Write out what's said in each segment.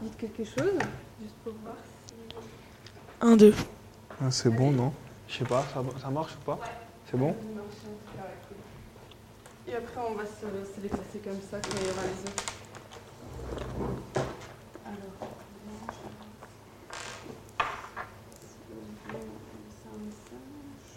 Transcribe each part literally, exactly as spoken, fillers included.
dites quelque chose, juste pour voir si... Un, deux. Ah, c'est bon, non? Je sais pas, ça, ça marche ou pas? Ouais. C'est bon? Et après, on va se, se les placer comme ça quand il y aura les autres. Alors, c'est un message.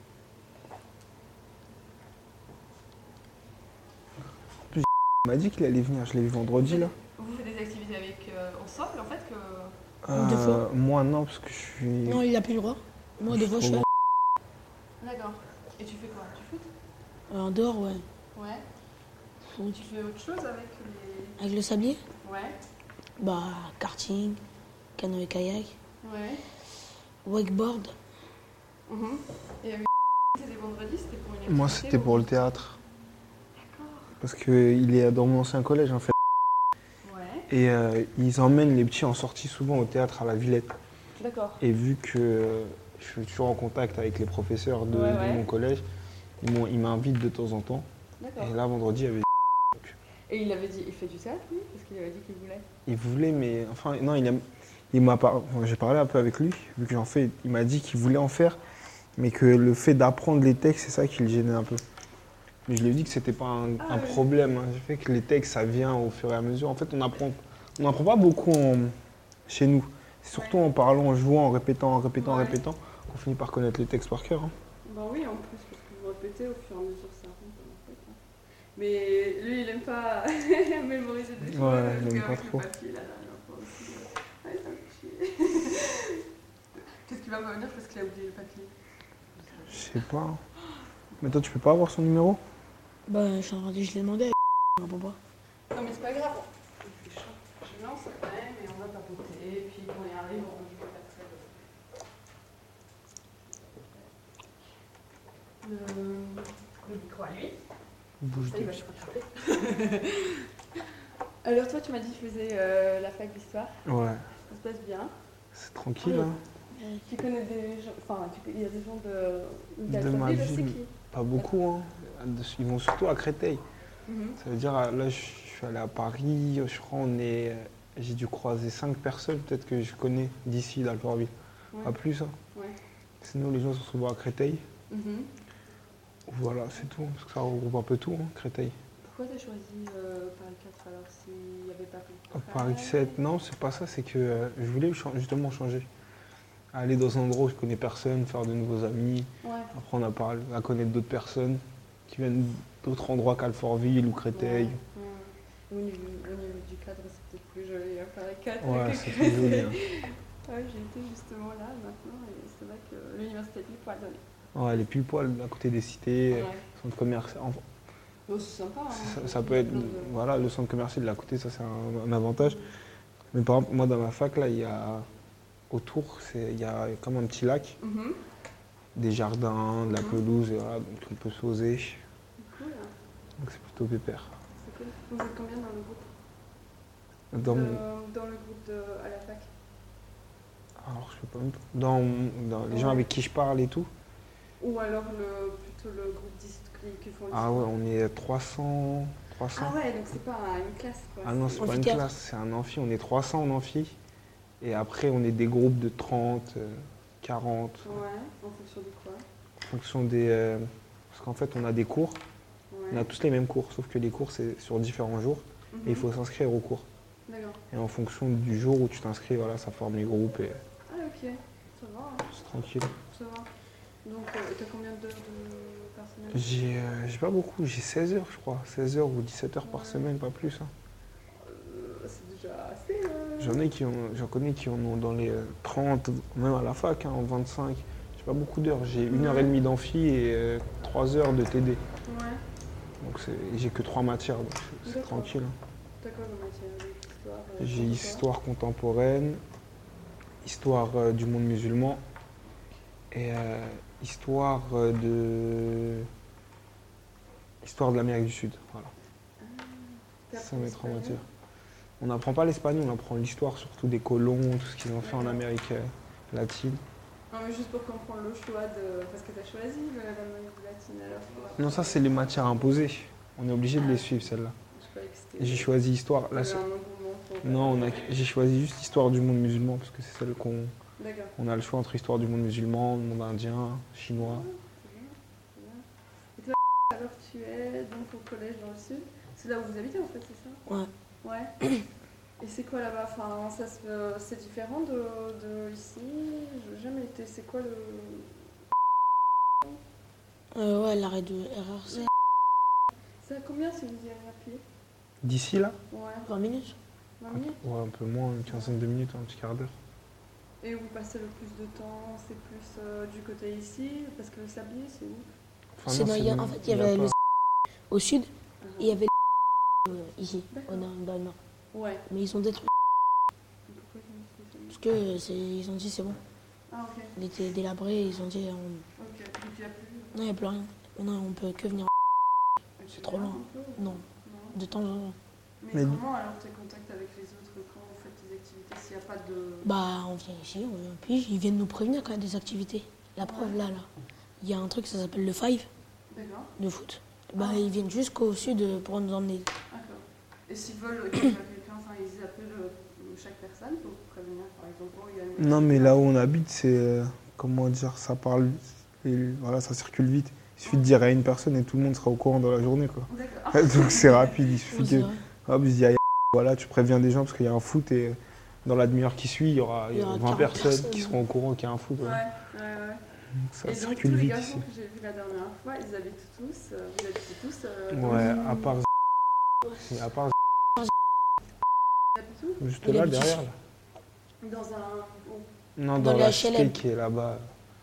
Il m'a dit qu'il allait venir, je l'ai vu vendredi là. Vous faites des activités avec euh, ensemble en fait que... Euh, Deux fois. Moi non, parce que je suis. Non, il a plus le droit. Moi, deux fois, je suis trop D'accord. Et tu fais quoi? Tu foot? en dehors, ouais. Ouais. Foot. Tu fais autre chose avec les... Avec le sablier, Ouais. bah, karting, canoë-kayak, Ouais. wakeboard. Mhm. Et avec c'était vendredi, c'était pour une activité? Moi c'était ou- pour le théâtre. D'accord. Parce qu'il est dans mon ancien collège en fait. Ouais. Et euh, ils emmènent les petits en sortie souvent au théâtre à la Villette. D'accord. Et vu que euh, je suis toujours en contact avec les professeurs de, Ouais, de ouais. mon collège, ils m'ont- ils m'invitent de temps en temps. D'accord. Et là vendredi, il y avait. Et il avait dit, il fait du théâtre lui? Parce qu'il avait dit qu'il voulait. Il voulait, mais enfin, non, il, aime- il m'a par... enfin, j'ai parlé un peu avec lui, vu que j'en fais. Il m'a dit qu'il voulait en faire, mais que le fait d'apprendre les textes, c'est ça qui le gênait un peu. Mais je lui ai dit que c'était pas un, Ah, un oui. problème. Hein. J'ai fait que les textes, ça vient au fur et à mesure. En fait, on apprend, on n'apprend pas beaucoup en- chez nous. C'est surtout en parlant, en jouant, en répétant, en répétant, en Ouais. répétant, qu'on finit par connaître les textes par cœur. Hein. Bah oui, en plus, parce que vous répétez au fur et à mesure, ça rentre en fait. hein. Mais lui, il aime pas mémoriser des choses. Ouais, parce il aime pas qu'avec trop. le papier, la dernière fois aussi. euh, Ouais, ça me fait chier. Peut-être qu'il va pas venir parce qu'il a oublié le papier. Je sais pas. Mais toi, tu peux pas avoir son numéro? Bah, je suis en train de je l'ai demandé à mon papa. Non, mais c'est pas grave. C'est chaud. Je lance quand même et on va papoter. Et puis quand il arrive, on dit pas très le... le micro à lui. Bouge Ça, il de- va se rattraper. Alors toi, tu m'as dit que tu faisais euh, la fac d'histoire. Ouais, Ça se passe bien. c'est tranquille. Hein. Tu connais des gens, enfin, tu- il y a des gens de, De ma d'Alphaville, je sais ville. qui. Pas beaucoup. Hein. Ils vont surtout à Créteil. Mhm. Ça veut dire, là, je suis allé à Paris, je crois, on est, j'ai dû croiser cinq personnes, peut-être que je connais d'ici, d'Alfortville. Ouais. Pas plus. Hein. Ouais. Sinon, les gens sont souvent à Créteil. Mhm. Voilà, c'est tout. Parce que ça regroupe un peu tout, hein, Créteil. Pourquoi tu as choisi euh, Paris quatre alors s'il n'y avait pas plus de Paris travail? sept, non, c'est pas ça, c'est que euh, je voulais cha- justement changer. Aller dans un endroit où je connais personne, faire de nouveaux amis, Ouais. apprendre à, parler, à connaître d'autres personnes qui viennent d'autres endroits qu'Alfortville ou Créteil. Ouais. Ouais. Au, niveau, au niveau du cadre, c'est peut-être plus joli à Paris quatre. Ouais, que c'est Créteil. plus joli. Hein. Ouais, j'ai été justement là maintenant et c'est vrai que l'université de Lille pour donner. Ouais, elle est pile poil à côté des cités, Ouais. centre commercial. Enfin, Oh, c'est sympa. Hein. ça, ça peut être, Plein de- voilà, le centre commercial de l'à côté, ça c'est un, un avantage. Mais par exemple, moi dans ma fac, là, il y a autour, c'est- il y a comme un petit lac, Mhm. des jardins, de la Mhm. pelouse, et voilà, donc on peut se poser. Cool. Donc c'est plutôt pépère. C'est cool. Vous êtes combien dans le groupe Dans, mon- Euh, Dans le groupe de, à la fac. alors, je sais pas, dans, dans les gens Ouais. avec qui je parle et tout. Ou alors le, plutôt le groupe d'hist- qui, qui font Ah l'histoire. ouais, on est trois cents. trois cents. Ah ouais, donc c'est pas une classe quoi. Ah non, c'est pas une Amphithéâtre. classe, c'est un amphi. On est trois cents en amphi. Et après, on est des groupes de trente, euh, quarante, Ouais, en fonction de quoi. en fonction des. euh, parce qu'en fait, on a des cours. Ouais. On a tous les mêmes cours, sauf que les cours, c'est sur différents jours. Mhm. Et il faut s'inscrire aux cours. D'accord. Et en fonction du jour où tu t'inscris, voilà, ça forme les groupes et Ah ok, ça va, hein. c'est tranquille. Ça va. Donc euh, t'as combien d'heures de personnel? J'ai euh, j'ai pas beaucoup, j'ai seize heures, je crois. seize heures ou dix-sept heures par Ouais. semaine, pas plus. Hein. Euh, C'est déjà assez. Euh... J'en ai qui ont, j'en connais qui en ont dans les euh, trente, même à la fac, hein, en vingt-cinq. J'ai pas beaucoup d'heures. J'ai une heure et demie d'amphi et euh, trois heures de T D. Ouais. Donc c'est- j'ai que trois matières, donc c'est- c'est D'accord. tranquille. hein. T'as quoi comme matière? Histoire, euh, J'ai contemporaine histoire contemporaine, histoire euh, du monde musulman et euh, histoire euh, de histoire de l'Amérique du Sud. Voilà. T'as Ça appris mes trois l'espagnol? matières. On n'apprend pas l'espagnol, on apprend l'histoire surtout des colons, tout ce qu'ils ont fait en Amérique euh, latine. Non mais juste pour comprendre le choix de... Parce que t'as choisi le- l'Amérique latine alors. Non, ça c'est les matières imposées. On est obligé de les suivre celles-là. Je croyais que c'était... J'ai choisi histoire. Il y La avait seule- un engouement sont. Non, on a... j'ai choisi juste Histoire du monde musulman parce que c'est celle qu'on D'accord. on a le choix entre Histoire du monde musulman, monde indien, chinois. C'est bien, c'est bien. Et toi, alors tu es donc au collège dans le sud. C'est là où vous habitez en fait, c'est ça? Ouais. Ouais. Et c'est quoi là-bas? Enfin, ça se- c'est différent de, de ici. Je n'ai jamais été. C'est quoi le. Euh, ouais, l'arrêt de R R C. C'est à combien si vous y allez à pied? D'ici là? Ouais. vingt minutes. vingt minutes? Ouais, un peu moins, une quinzaine de minutes, un petit quart d'heure. Et où vous passez le plus de temps? C'est plus euh, du côté ici? Parce que le sablier, c'est où? Enfin, C'est non, dans- c'est il y a- bon, en fait, il y il y a avait pas- le au sud et il y avait le euh, ici, D'accord. au nord, dans le nord. Ouais. Mais ils ont détruit Pourquoi ils ont fait ça? parce que euh, c'est, ils ont dit c'est bon. Ah, ok. Il était délabré, ils ont dit on- Ok. Donc il n'y a plus. non, il n'y a plus rien. Maintenant, on peut que venir. C'est trop loin. Non, Non. de temps en temps. Mais, Mais- comment alors tes contacts avec les autres quand vous faites tes activités s'il n'y a pas de. Bah, on vient ici, on vient, puis ils viennent nous prévenir quand il y a des activités. La preuve, là, là. Il y a un truc, ça s'appelle le Five, D'accord. de foot. Bah, Ah. ils viennent jusqu'au sud pour nous emmener. D'accord. Et s'ils veulent qu'il y ait quelqu'un, enfin ils appellent euh, chaque personne pour prévenir par exemple. Oh, il y a une- Non, mais là où on habite, c'est. euh, comment dire, ça parle. Et voilà, ça circule vite. Il suffit de dire à une personne et tout le monde sera au courant dans la journée, quoi. D'accord. Donc c'est rapide, il suffit Ouais, c'est que. vrai. Hop, il se dit, ah, voilà, tu préviens des gens parce qu'il y a un foot et euh, dans la demi-heure qui suit, il y aura, Il y aura vingt quarante personnes, personnes. qui seront au courant qu'il y a un foot. Ouais, Ouais. ouais, ouais. Donc ça Et donc circule tous les vite garçons ici. que j'ai vus la dernière fois, ils habitent tous, euh, vous habitez tous euh, Ouais, dans- à part. Et à part Ils habitent où? juste Il là, habite derrière. ici. Là. Dans un. Oh, Non, Dans dans, le la H L M. cité qui est là-bas.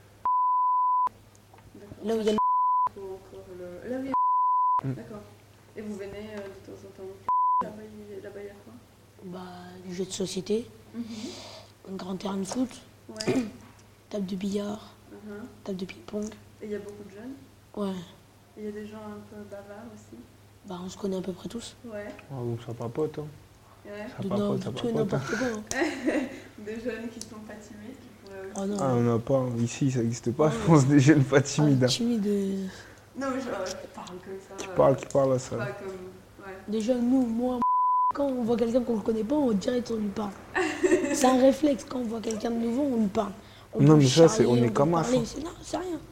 d'accord. Là où il y a le. Faut encore le. Là oui. Mm. D'accord. Et vous venez euh, de temps en temps. Là-bas, il là-bas, il y a quoi? Bah, du jeu de société, un grand terrain de foot, Ouais. table de billard, Mhm. table de ping-pong. Et il y a beaucoup de jeunes. Ouais, Et il y a des gens un peu bavards aussi. bah, on se connaît à peu près tous. Ouais. Ah, donc ça papote, hein. Ouais. Ça De, papote, non, ça de tout et papote. hein. n'importe quoi. hein. Des jeunes qui sont pas timides, qui pourraient aussi. Oh non, Ah, on n'a pas. hein. Ici, ça n'existe pas, Ah, je ouais. pense, des jeunes pas Ah, timides. hein. timide. euh, Non, mais genre, qui parlent comme ça. Qui euh, parle, qui parle, ça. Pas comme. Ouais. Déjà, nous, moi, quand on voit quelqu'un qu'on ne connaît pas, on direct on lui parle. C'est un réflexe, quand on voit quelqu'un de nouveau, on lui parle. On Non, peut mais ça, c'est- charrier, on est peut comme parler, as, hein. c'est- Non, c'est rien.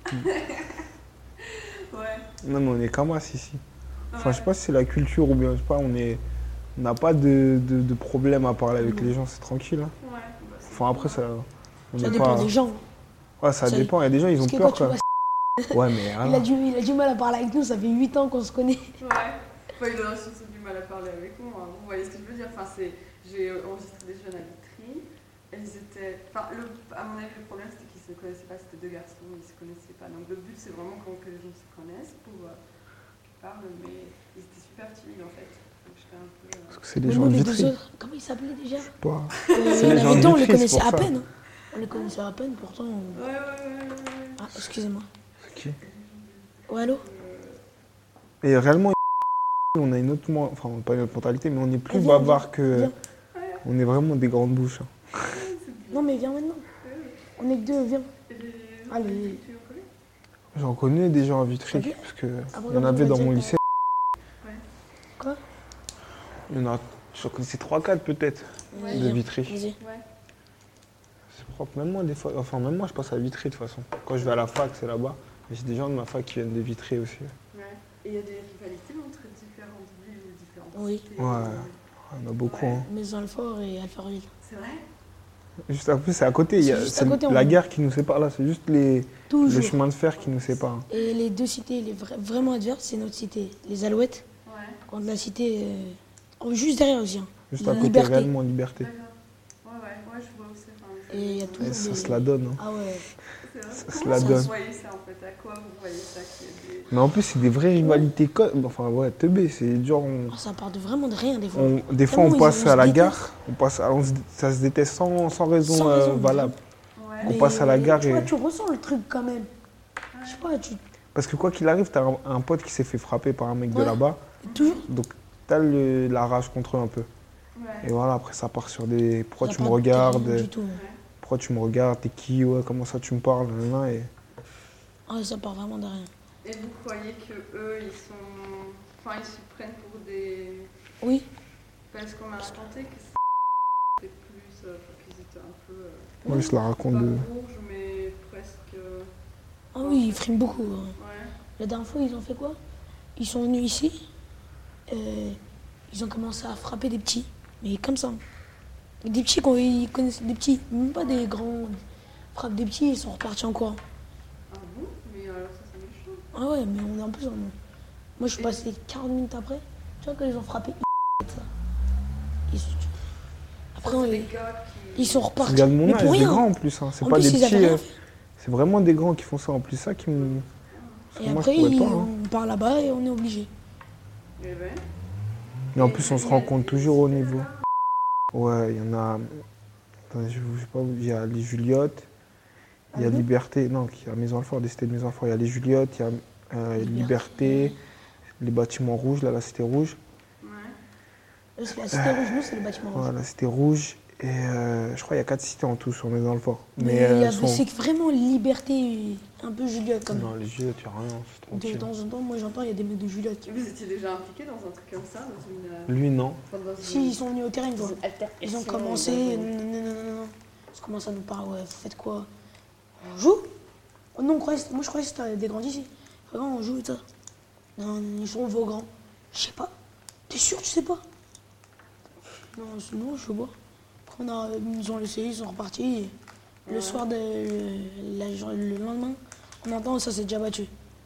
Ouais. Non, mais on est comme as ici. Enfin, Ouais. je sais pas si c'est la culture ou bien, je sais pas, on est. On n'a pas de, de, de problème à parler avec Non. les gens, c'est tranquille. hein. Ouais. Bah, c'est Enfin, après, ça. On Ça n'est dépend pas. des gens. Ouais, ça Ça- dépend. Il y a des gens, ils ont Parce que peur, quand tu quoi. vois, Ouais, mais il, voilà. a du, il a du mal à parler avec nous, ça fait huit ans qu'on se connaît. Ouais. Enfin, il a surtout du mal à parler avec moi. Vous voyez ce que je veux dire? Enfin, c'est... J'ai enregistré des jeunes à Vitry. Elles étaient. Enfin, le... à mon avis, le problème, c'était qu'ils se connaissaient pas. C'était deux garçons, ils se connaissaient pas. Donc, le but, c'est vraiment quand- que les gens se connaissent pour euh, qu'ils parlent. Mais ils étaient super timides, en fait. Donc, j'étais un peu. euh, Parce que c'est des Mais gens nous, de les deux Vitry. autres, comment ils s'appelaient déjà Pas. Euh, Il y C'est en les gens avait de deux, on les Vitry, connaissait c'est à pour ça. peine. On les connaissait à peine, pourtant. on- Ouais, ouais, ouais, ouais, ouais. Ah, excusez-moi. Qui Ouais, allô Et réellement, on a une autre. mo- Enfin, pas une autre mentalité, mais on est plus Viens, bavard que. viens. On est vraiment des grandes bouches. hein. Non, mais viens maintenant. On est que deux, viens. Et les- Allez. tu es au collège? J'en connais des gens à Vitry, Ok. parce que Ah, il y en avait dans mon lycée. Quoi Il y en a, je connaissais trois quatre peut-être, Ouais. de Viens. Vitry. Vas-y. Ouais. C'est propre. Même moi, des fois, enfin, même moi, je passe à Vitry de toute façon. Quand je vais à la fac, c'est là-bas. Mais j'ai des gens de ma fac qui viennent de Vitry aussi. Ouais. Et il y a des rivalités entre différentes villes ou différentes Oui. cités. Ouais. Il y en a beaucoup. Ouais. hein. Maison Alfort et Alfortville. C'est vrai? Juste en plus, c'est à côté. il y a- C'est juste à c'est côté, la on- gare qui nous sépare là. C'est juste les, le Toujours. chemin de fer qui nous sépare. hein. Et les deux cités les vra- vraiment adverses, c'est notre cité. Les Alouettes, Ouais. contre la cité. euh, oh, juste derrière aussi. hein. Juste à côté, Liberté. réellement liberté. D'accord. Ouais, ouais, ouais, je vois aussi. Enfin, Et il y a c'est- toujours Et ça des- se la donne. hein. Ah ouais. C'est vrai. Ça se Comment la ça, donne. Vous voyez ça en fait? À quoi vous voyez ça qu'il y a des... Mais en plus, c'est des vraies rivalités. co- Enfin, ouais, teubé. C'est genre. On, Oh, ça part de vraiment de rien des fois. on- des fois, Tellement on ils- passe on à se la détestent. gare. On passe à- on se- ça se déteste sans, sans raison, Sans euh, raison, valable. Ouais. On Mais passe à la gare tu vois, et- tu ressens le truc quand même. Je sais pas, tu. Parce que quoi qu'il arrive, t'as un, un pote qui s'est fait frapper par un mec de Ouais. là-bas. Toujours. Donc, t'as le- la rage contre eux un peu. Ouais. Et voilà, après, ça part sur des. Pourquoi ça tu me part de regardes rien du tout. Pourquoi tu me regardes T'es qui Ouais, comment ça tu me parles nanana, et... Ah, ça part vraiment de rien. Et vous croyez que eux, ils sont... Enfin, ils se prennent pour des... Oui. Parce qu'on m'a raconté que euh, qu'ils étaient un peu. Euh, Moi, je la raconte pas de. rouges, mais presque. euh, Ah oui, ils friment beaucoup. hein. Ouais. La dernière fois, ils ont fait quoi? Ils sont venus ici, euh, ils ont commencé à frapper des petits, mais comme ça. Des petits qu'on ils connaissent, des petits, même pas des grands. Ils frappent des petits, ils sont repartis en courant. Ah bon? Mais alors ça, c'est méchant. Ah ouais, mais on est en plus en. Moi, je suis Et- passé quarante minutes après. Tu vois, quand ils ont frappé, ça. Ils sont... Après, Ça, on c'est est- des gars qui. ils sont C'est repartis. des gars de mon mais âge, pour des rien. grands en plus. Hein. C'est En pas plus, des ils avaient petits. rien euh, fait. C'est vraiment des grands qui font ça. En plus, ça qui me. Parce que Et moi, après, je pourrais ils- pas. Hein. on part là-bas et on est obligé. Eh ben. Et en Et plus, on il se y a rencontre des toujours au filles, niveau. là-bas. Ouais, il y en a. Attendez, je je sais pas, il y a les Juliottes, il y a Mhm. Liberté, non, il y a Maison Alfort, des cités de Maison Alfort, il y a les Juliottes, il y a euh, Liberté. Liberté, les bâtiments rouges, là, la cité rouge. Ouais. Là, c'est la cité rouge, nous, c'est le bâtiment rouge. Voilà, la cité rouge. Et euh, je crois qu'il y a quatre cités en tout sur Maison Alfort. Mais, euh, il y elles avait- sont- c'est vraiment liberté, un peu Juliette comme Non, les Juliottes, il n'y a rien, c'est De tranquille. temps en temps, moi j'entends, il y a des mecs de Juliette qui. Vous étiez déjà impliqué dans un truc comme ça, dans une. euh, Lui, non. enfin, dans Si, une- ils sont venus au terrain, ils dans ont, une altercation, ils ont dans commencé. une- Non, non, non, non, non. Ils commencent à nous parler, ouais, vous faites quoi? On joue? Oh non, on croyait, moi je croyais que c'était des grands d'ici. Vraiment, on joue et ça. Non, ils sont vos grands. Je sais pas. T'es sûr, tu sais pas? Non, non, je sais pas. Après, on a, ils nous ont laissé, ils sont repartis. Le Ouais. soir, de, la, le lendemain, on entend ça s'est déjà battu.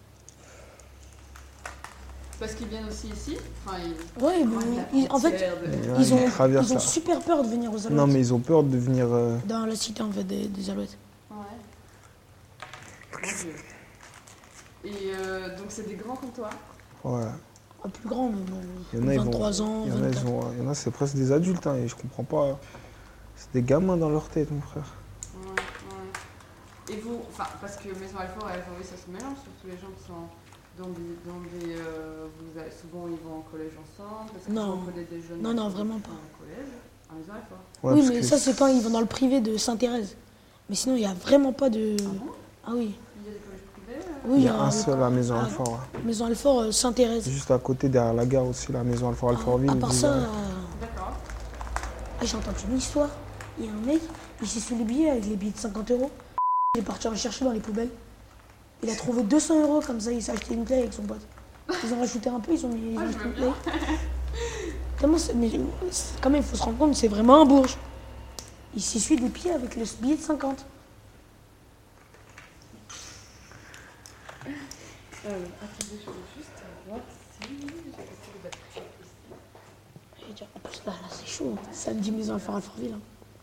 Parce qu'ils viennent aussi ici. Enfin, ils. Ouais, mais Ouais, la ils- en fait, frontière de- Ouais, ils ont, traversent ils ont là. super peur de venir aux Alouettes. Non, mais ils ont peur de venir. euh, Dans la cité, en fait, des, des Alouettes. Ouais. Mon Dieu. Et euh, donc, c'est des grands comme toi. Ouais. Pas plus grand, mais bon, Il y en a, ils vont- vingt-trois ans, Il y en a, ils vingt-quatre. ont- il y en a, c'est presque des adultes, hein, et je comprends pas. C'est des gamins dans leur tête, mon frère. Ouais, ouais. Et vous, enfin, parce que Maison Alfort et Alfort, ça se mélange, surtout les gens qui sont dans des. Dans des euh, vous avez- souvent, ils vont au collège ensemble. Parce que Non. vous connaissez des jeunes. Non, non, qui vraiment vont pas. Au collège, à Maison Alfort. Ouais, Oui, parce mais que ça, c'est quand ils vont dans le privé de Sainte-Thérèse. Mais sinon, il n'y a vraiment pas de. Ah bon? Ah oui. Il y a des collèges privés euh Oui, Il y a un seul à Maison ah, Alfort. ouais. Maison Alfort, euh, Sainte-Thérèse. Juste à côté, derrière la gare aussi, la Maison Alfort Alfortville. À part ça, euh, D'accord. ah, j'ai entendu une histoire. Il y a un mec, il s'est sous les billets avec les billets de cinquante euros. Il est parti en chercher dans les poubelles. Il a trouvé deux cents euros comme ça, il s'est acheté une play avec son pote. Ils ont rajouté un peu, ils ont mis ils Ah, ont je acheté veux une play. Tellement c'est- mais c'est- quand même, il faut se rendre compte, c'est vraiment un bourge. Il s'essuie des pieds avec le billet de cinquante. Euh, attendez, je veux juste voir si j'ai essayé de battre ici. Je veux dire, en plus, là, là c'est chaud. Samedi, Maison Alfort Alfortville. Hein.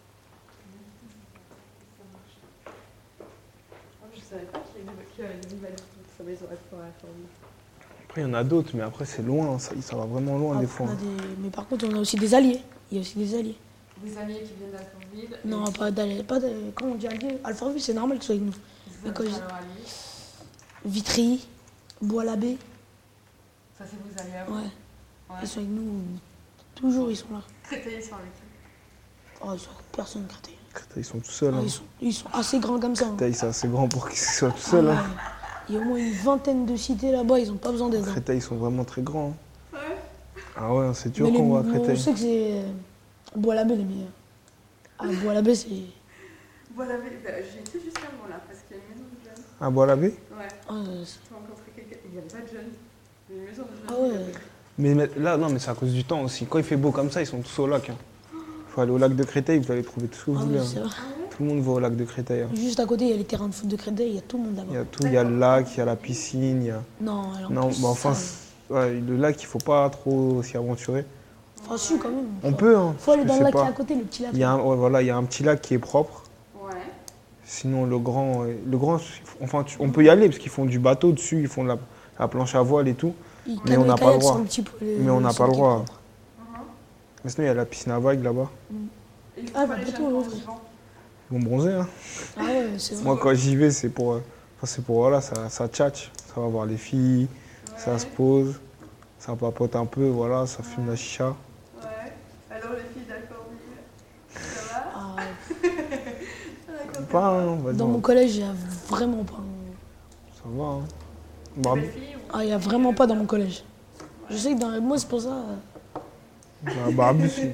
Ah, je savais pas qu'il y avait qu'il y avait une nouvelle toute sa Maison Alfort Alfortville. Après, il y en a d'autres, mais après, c'est loin. Ça, ça va vraiment loin, Ah, des on fois. a des- Mais par contre, on a aussi des alliés. Il y a aussi des alliés. Des alliés qui viennent d'Alfortville. et Non, qui- pas d'alliés. Pas de... Quand on dit alliés, Alfortville, c'est normal qu'ils soient avec nous. Vous mais êtes quand je- alors alliés. Vitry, Bois-l'Abbé, Ça, c'est vos alliés à vous. ouais. Ouais. Ils sont avec nous. Toujours, ils sont là. Créteil, ils sont avec qui? Oh, ils sont personne Créteil. Créteil, ils sont tout seuls. Ah, hein. ils, sont, ils sont assez grands comme ça. hein. Créteil, c'est assez grand pour qu'ils soient tout Ah, seuls. ouais. hein. Il y a au moins une vingtaine de cités là-bas, ils ont pas besoin d'aide. hein. Créteil, ils sont vraiment très grands. hein. Ouais. Ah ouais, c'est dur Mais les- qu'on voit à on Créteil. sait que c'est euh, Bois-l'Abbé les meilleurs. Ah, Bois-l'Abbé, c'est. Voilà, mais, bah, j'ai été juste avant là, parce qu'il y a une maison de jeunes. À Bois-l'Abbé Ah, Ouais. c'est- J'ai rencontré quelqu'un. Il n'y avait pas de jeunes. Il y a une maison de jeunes. Ah il y ouais. avait- mais, mais là, non, mais c'est à cause du temps aussi. Quand il fait beau comme ça, ils sont tous au lac. Il faut aller au lac de Créteil, vous allez trouver tout ce que vous ah voulez. oui, hein. c'est vrai. Tout le monde va au lac de Créteil. hein. Juste à côté, il y a les terrains de foot de Créteil, il y a tout le monde Il y là-bas. a tout, il y a le lac, il y a la piscine, il y a... Non, alors. Non, plus, bah enfin, ça- c'est- ouais, le lac, il faut pas trop s'y aventurer. Enfin, si, quand même. On peut, hein. Faut aller je dans le sais lac qui est pas. à côté, le petit lac. Il y a un, ouais, voilà, il y a un petit lac qui est propre. Ouais. Sinon, le grand, euh, le grand, enfin, tu- on peut y aller parce qu'ils font du bateau dessus, ils font de la, la planche à voile et tout. Ils mais on n'a canoë-kayak pas le droit. sur petit po- le- Mais on n'a sur pas le petit droit. propre. Mhm. Mais sinon, il y a la piscine à vagues là-bas. Et il faut Ah, pas bah, les plutôt, jeunes ouais. quand ils vont. Ils vont bronzer. Hein. Ah ouais, c'est vrai. Moi, quand j'y vais, c'est pour, euh, enfin, c'est pour voilà, ça, ça tchatche. Ça va voir les filles, ça Ouais. se pose, ça papote un peu, voilà, ça fume la chicha. Ouais. Alors, les filles d'Alfortville, ça va? Ah, D'accord. Pas, hein, on va dans dire. mon collège, il y a vraiment pas. Ça va. Hein. Bah, Belles filles ou- Ah, il y a vraiment pas dans mon collège. Je sais que dans moi, c'est pour ça. euh, bah, Barbus, pour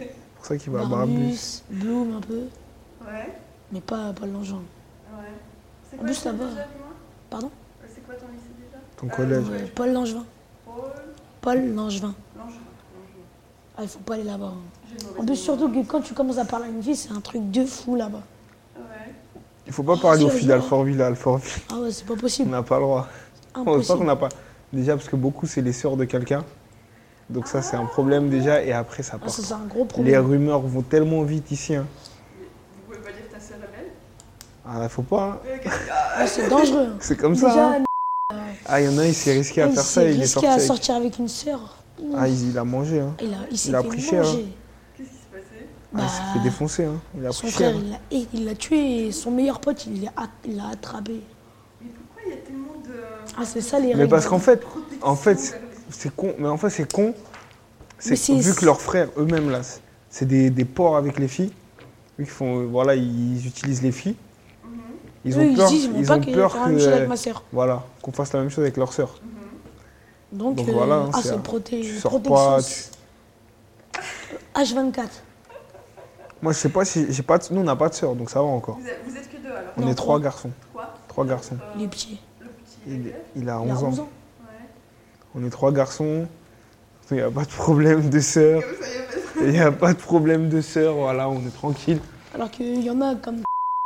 pour ça qu'il va à Barbus. Barbus, Bloom un peu, Ouais. mais pas, pas le Langevin. Ouais. C'est En quoi plus, ton ça va. déjà, dis-moi Pardon? Euh, C'est quoi ton lycée déjà? Ton Euh, collège. ouais. Euh, Paul Langevin. Paul Paul Langevin. Langevin. Ah, il faut pas aller là-bas. hein. J'ai une mauvaise En plus, mémoire. surtout que quand tu commences à parler à une fille, c'est un truc de fou là-bas. Ouais. Il faut pas parler aux c'est filles vrai. d'Alfortville à Alfortville. Ah ouais, c'est pas On possible. n'a pas le droit. On pas Impossible. qu'on n'a pas. Déjà parce que beaucoup c'est les sœurs de quelqu'un. Donc ça c'est un problème déjà et après ça Ah, part. ça, c'est un gros Les problème. rumeurs vont tellement vite ici. Hein. Vous pouvez pas dire que ta sœur est belle? Ah là faut pas. Hein. Euh, qu'est-ce que- Ah, c'est dangereux. hein. C'est comme ça. Déjà, Hein. Ah il y en a il s'est risqué à il faire s'est ça et il est risqué sorti. à avec- sortir avec une sœur. Ah il, il a mangé. Hein. Il a, il s'est il a fait pris cher, manger. Qu'est-ce qui s'est passé? Ah, il s'est Bah, fait défoncer. Hein. Il a Son pris frère, cher. il l'a et il l'a tué et son meilleur pote, il l'a a- il l'a attrapé. Mais pourquoi il y a tellement de. Ah, c'est ça les règles. Mais parce qu'en fait, protection en fait, vers les- c'est con. Mais en fait c'est con. Mais C'est c'est- vu que leurs frères eux-mêmes là, c'est des, des porcs avec les filles. Vu qu'ils font, euh, voilà, ils utilisent les filles. Mhm, Ils Eux, ont ils peur, se disent, ils vont ils pas ont que peur faire la même chose que, avec euh, ma sœur. voilà, qu'on fasse la même chose avec leur sœur. mhm. Donc, Donc euh, voilà, hein, ah, c'est c'est un- proté- tu sors protection pas, tu- H vingt-quatre. Moi, je sais pas si j'ai pas. de- Nous, on n'a pas de sœur, donc ça va encore. Vous êtes, vous êtes que deux alors? On Non, est trois. trois garçons. Quoi? Trois garçons. Euh, Les petits. Le petit. Il, lequel? il a Il a onze ans. onze ans. Ouais. On est trois garçons. Il n'y a pas de problème de sœur. Comme ça, il y a pas de- Il n'y a pas de problème de sœur. Voilà, on est tranquille. Alors qu'il y en a comme.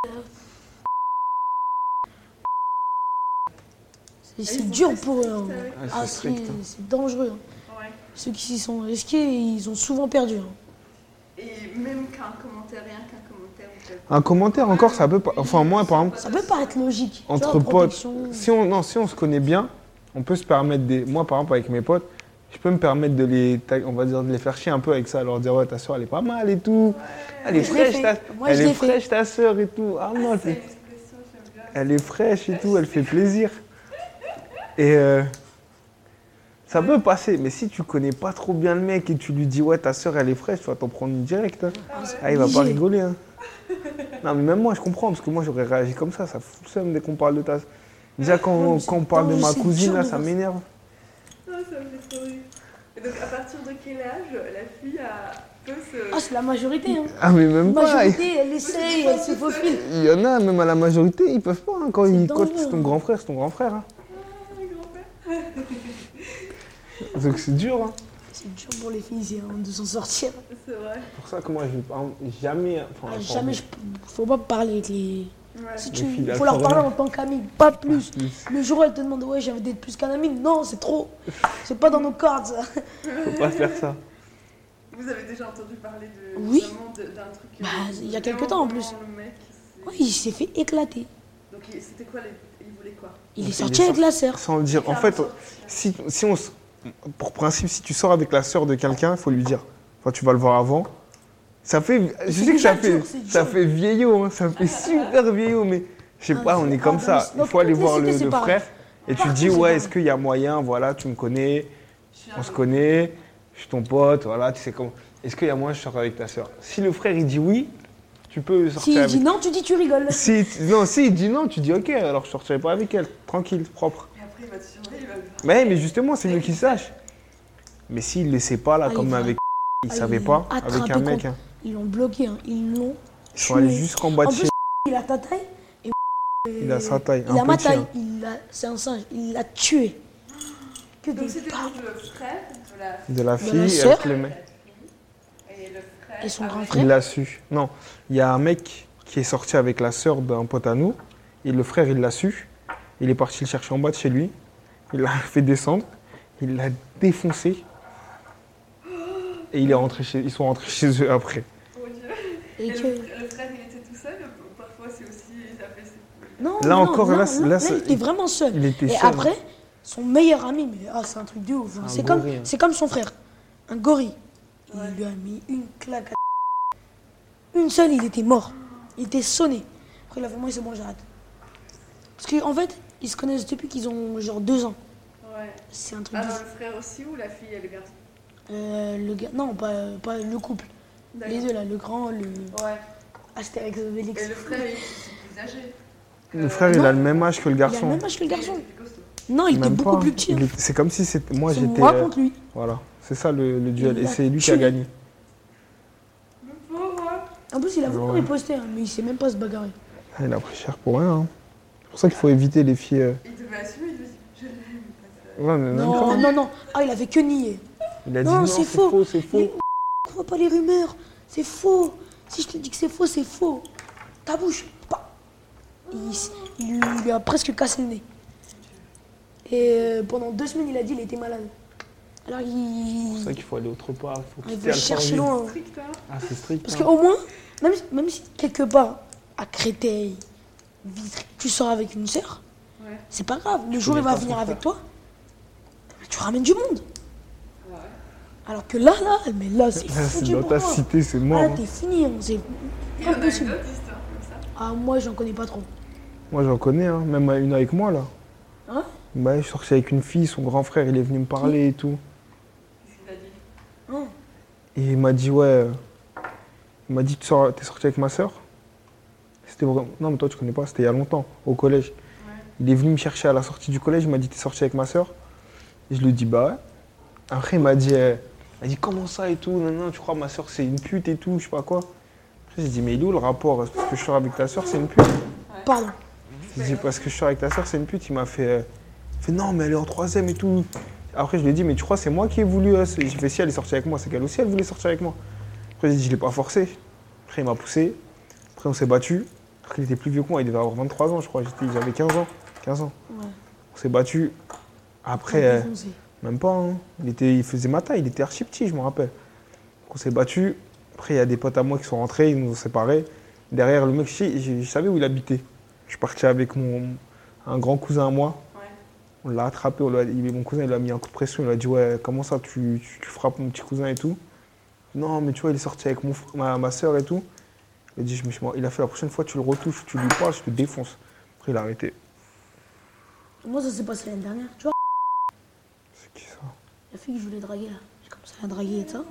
C'est- ils C'est sont dur très pour eux. hein. stricts avec- Ah, c'est Ah, c'est strict, hein. c'est dangereux. hein. Ouais. Ceux qui s'y sont risqués, ils ont souvent perdu. hein. Et même qu'un commentaire, rien qu'un commentaire. ou quelque- Un commentaire encore, ça peut pas. Enfin, moi, par exemple, Ça peut paraître logique. tu entre vois, potes, protection. si on, non, si on se connaît bien, on peut se permettre des. Moi, par exemple, avec mes potes, je peux me permettre de les, ta- on va dire, de les faire chier un peu avec ça, leur dire ouais, ta soeur, elle est pas mal et tout. Elle est Je l'ai fraîche, ta, fait. Moi, elle je est l'ai fait. fraîche ta soeur et tout. Ah non, elle C'est une fait- expression, j'aime bien. elle est fraîche et tout, elle fait plaisir. Et euh, ça peut passer, mais si tu connais pas trop bien le mec et tu lui dis ouais, ta soeur, elle est fraîche, tu vas t'en prendre une directe. hein. Ah ouais. Ah, il va pas Obligé. rigoler. Hein. Non, mais même moi, je comprends, parce que moi, j'aurais réagi comme ça. Ça fout le seum dès qu'on parle de ta. Déjà, Ouais, quand, mais c'est quand on parle de ma dangereux, c'est cousine, dur là, de ça voir ça. m'énerve. Ah, ça me fait trop rire. Et donc, à partir de quel âge la fille a, peut se. Ah, c'est la majorité. Hein. Ah, mais même La pas. majorité, elle essaye, elle se faufile. Il y en a, même à la majorité, ils peuvent pas. hein. Quand, C'est ils, quand dangereux, c'est ton hein. grand frère, c'est ton grand frère. hein. Ah, grand-père. Donc c'est dur. Hein. C'est dur pour les filles hein, de s'en sortir. C'est vrai. C'est pour ça que moi, je vais pas- jamais. Enfin, Ah, enfin, jamais, je... faut pas parler avec les. Ouais. Si Les tu... filles Il faut leur d'Alfortville. parler en tant qu'amis, pas plus. plus. Le jour où elle te demande, ouais, j'avais d'être plus qu'un ami, non, c'est trop. C'est pas dans nos cordes, ça. Faut pas faire ça. Vous avez déjà entendu parler de, Oui. vraiment de- d'un truc. Bah, euh, il y a quelque vraiment temps, en plus. comment le mec, c'est- Ouais, il s'est fait éclater. Donc, il- c'était quoi les... Il voulait quoi? Il est Il est sorti avec sorti. la sœur. Sans le dire. En fait, si, si on. s- Pour principe, si tu sors avec la sœur de quelqu'un, il faut lui dire. Enfin, tu vas le voir avant. Ça fait. Je c'est sais que ça déjà fait, dur, c'est ça dur. fait vieillot, hein, ça fait super vieillot, mais je sais Ah, pas, c'est- on est ah, comme bah, ça. mais Il faut aller dans voir toutes le, les cités, le c'est pareil. frère et tu Partout, dis c'est ouais, pareil. est-ce qu'il y a moyen, voilà, tu me connais, Je suis on un se peu- connaît, je suis ton pote, voilà, tu sais comment. Est-ce qu'il y a moyen je sors avec ta sœur? Si le frère il dit oui, tu peux sortir S'il avec. dit non, tu dis tu rigoles. Si, non, si il dit non, tu dis ok, alors je sortirai pas avec elle, tranquille, propre. Et après, il va te surveiller, il va te dire. Mais, mais justement, c'est mieux qu'il sache. Mais s'il ne le sait pas, là, Ah, comme il va- avec. Il ah, savait il pas, va avec attraper un mec. contre- hein. Ils l'ont bloqué, hein. Ils l'ont. Ils sont allés tué. jusqu'en bas de En chez plus, il a ta taille. Et Il a sa taille, Il un a ma petit, taille. hein. Il a... C'est un singe. Il l'a tué. Que Donc, des c'était barres. donc le frère de la de la la fille, sœur. avec le mec. Et le frère. Et son avec- grand frère. Il l'a su. Non, il y a un mec qui est sorti avec la sœur d'un pote à nous, et le frère, il l'a su. Il est parti le chercher en bas de chez lui. Il l'a fait descendre. Il l'a défoncé. Et il est rentré chez... ils sont rentrés chez eux après. Oh Dieu. Et Et que... le, le frère, il était tout seul ou parfois c'est aussi. Ça fait... c'est- Non, Là non, encore, là, là, là, là, là, c'est- il était vraiment seul. Il était Et seul. après, son meilleur ami, mais ah, c'est un truc de ouf. hein. C'est un C'est comme, gorille, hein. c'est comme son frère, un gorille. Ouais. Il lui a mis une claque. à- Une seule, il était mort. Il était sonné. Après, il a fait moi, c'est bon, j'arrête. Parce qu'en fait, ils se connaissent depuis qu'ils ont genre deux ans. Ouais. C'est un truc Ah, de non, ouf. le frère aussi ou la fille et le garçon? Euh, le gars, non, pas, pas le couple. D'accord. Les deux là, le grand, le Ouais. Astérix et Obélix. Et le frère, il est plus âgé. Le Euh, frère, il non. a le même âge que le Il a le garçon. même âge que le garçon. Il était costaud. Non, il était Même beaucoup pas. plus petit. Il hein. est- C'est comme si c'était moi C'est j'étais. moi euh, contre lui. Voilà, c'est ça le, le duel. Il Et l'a c'est lui qui a tué. gagné. Mhm. En plus, il a voulu Ouais. riposter, hein, mais il sait même pas se bagarrer. Ah, il a pris cher pour rien. Hein. C'est pour ça qu'il faut éviter les filles. euh, Il devait assumer, il devait dire je l'aime. pas Ouais, mais même Non, pas. non, non. Ah, il avait que nié. Il a dit Non, non, c'est c'est faux. faux, c'est faux. Il crois pas les rumeurs. C'est faux. Si je te dis que c'est faux, c'est faux. Ta bouche. Pas. Il, s- il lui, il lui a presque cassé le nez. Et euh, pendant deux semaines, il a dit qu'il était malade. Alors C'est il, pour ça qu'il faut aller autre part. Il faut il quitter va chercher Alfortville. loin. de strict, hein. Ah, c'est strict. Parce hein. qu'au moins, même, même si quelque part, à Créteil, Vitry, tu sors avec une sœur, Ouais. c'est pas grave. Le jour où il connais va pas venir son avec frère. toi, tu ramènes du monde. Ouais. Alors que là, là, mais là, c'est Là, foutu c'est dans pour ta moi. cité, c'est mort. Ah, là, hein. t'es fini. hein, C'est Il y en a une impossible. autre histoire comme ça. Ah, moi, j'en connais pas trop. Moi, j'en connais, hein. Même une avec moi, là. Hein Bah, je suis sorti avec une fille, son grand frère, il est venu me parler et tout. Qu'est-ce qu'il a dit? Hein Et il m'a dit, ouais. euh, Il m'a dit, tu sors- t'es sorti avec ma soeur? C'était vraiment. Non, mais toi, tu connais pas, c'était il y a longtemps, au collège. Ouais. Il est venu me chercher à la sortie du collège, il m'a dit, t'es sorti avec ma soeur? Et je lui ai dit, bah ouais. Après, il m'a dit, euh, il m'a dit, comment ça et tout? Non, non, tu crois, ma soeur, c'est une pute et tout, je sais pas quoi. Après, j'ai dit, mais il est où le rapport? Parce que je sors avec ta soeur, c'est une pute. Pardon. J'ai dit, parce que je sors avec ta soeur, c'est une pute. Il m'a fait, euh, il fait, non, mais elle est en troisième et tout. Après, je lui ai dit, mais tu crois, c'est moi qui ai voulu. euh, c'est- J'ai fait, si elle est sortie avec moi, c'est qu'elle aussi, elle voulait sortir avec moi. Après, j'ai dit, je l'ai pas forcé. Après, il m'a poussé. Après, on s'est battu. Après, il était plus vieux que moi, il devait avoir vingt-trois ans, je crois. J'étais- J'avais quinze ans. quinze ans. Ouais. On s'est battu. Après, euh, même pas, hein. il, était, il faisait ma taille, il était archi petit, je me rappelle. Donc, on s'est battu. Après, il y a des potes à moi qui sont rentrés, ils nous ont séparés. Derrière, le mec, je, sais- je- je savais où il habitait. Je suis parti avec mon, un grand cousin à moi. Ouais. On l'a attrapé, on l'a- il- mon cousin il lui a mis un coup de pression, il lui a dit ouais comment ça tu, tu, tu frappes mon petit cousin et tout. Non mais tu vois il est sorti avec mon, fr- ma, ma soeur et tout. Il a dit je me suis mort. Il a fait la prochaine fois tu le retouches, tu lui parles, je te défonce. Après il a arrêté. Moi, ça s'est passé l'année dernière. Tu vois, C'est qui ça? la fille que je voulais draguer, là. J'ai commencé à la draguer et ça.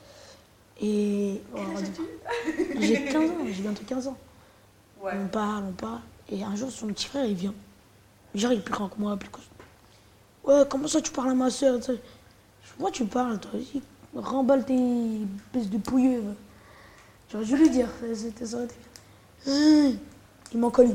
Et. oh, j'ai quinze ans, j'ai bientôt quinze ans. Ouais. On parle, on parle. Et un jour, son petit frère, il vient. Genre, il est plus grand que moi, plus costaud. Ouais, comment ça, tu parles à ma soeur? Je vois, tu parles, toi. Vas-y, remballe tes espèces de pouilleux. va. J'aurais dû lui dire. C'était ça. aurait été bien. Hum, Il m'en colle une.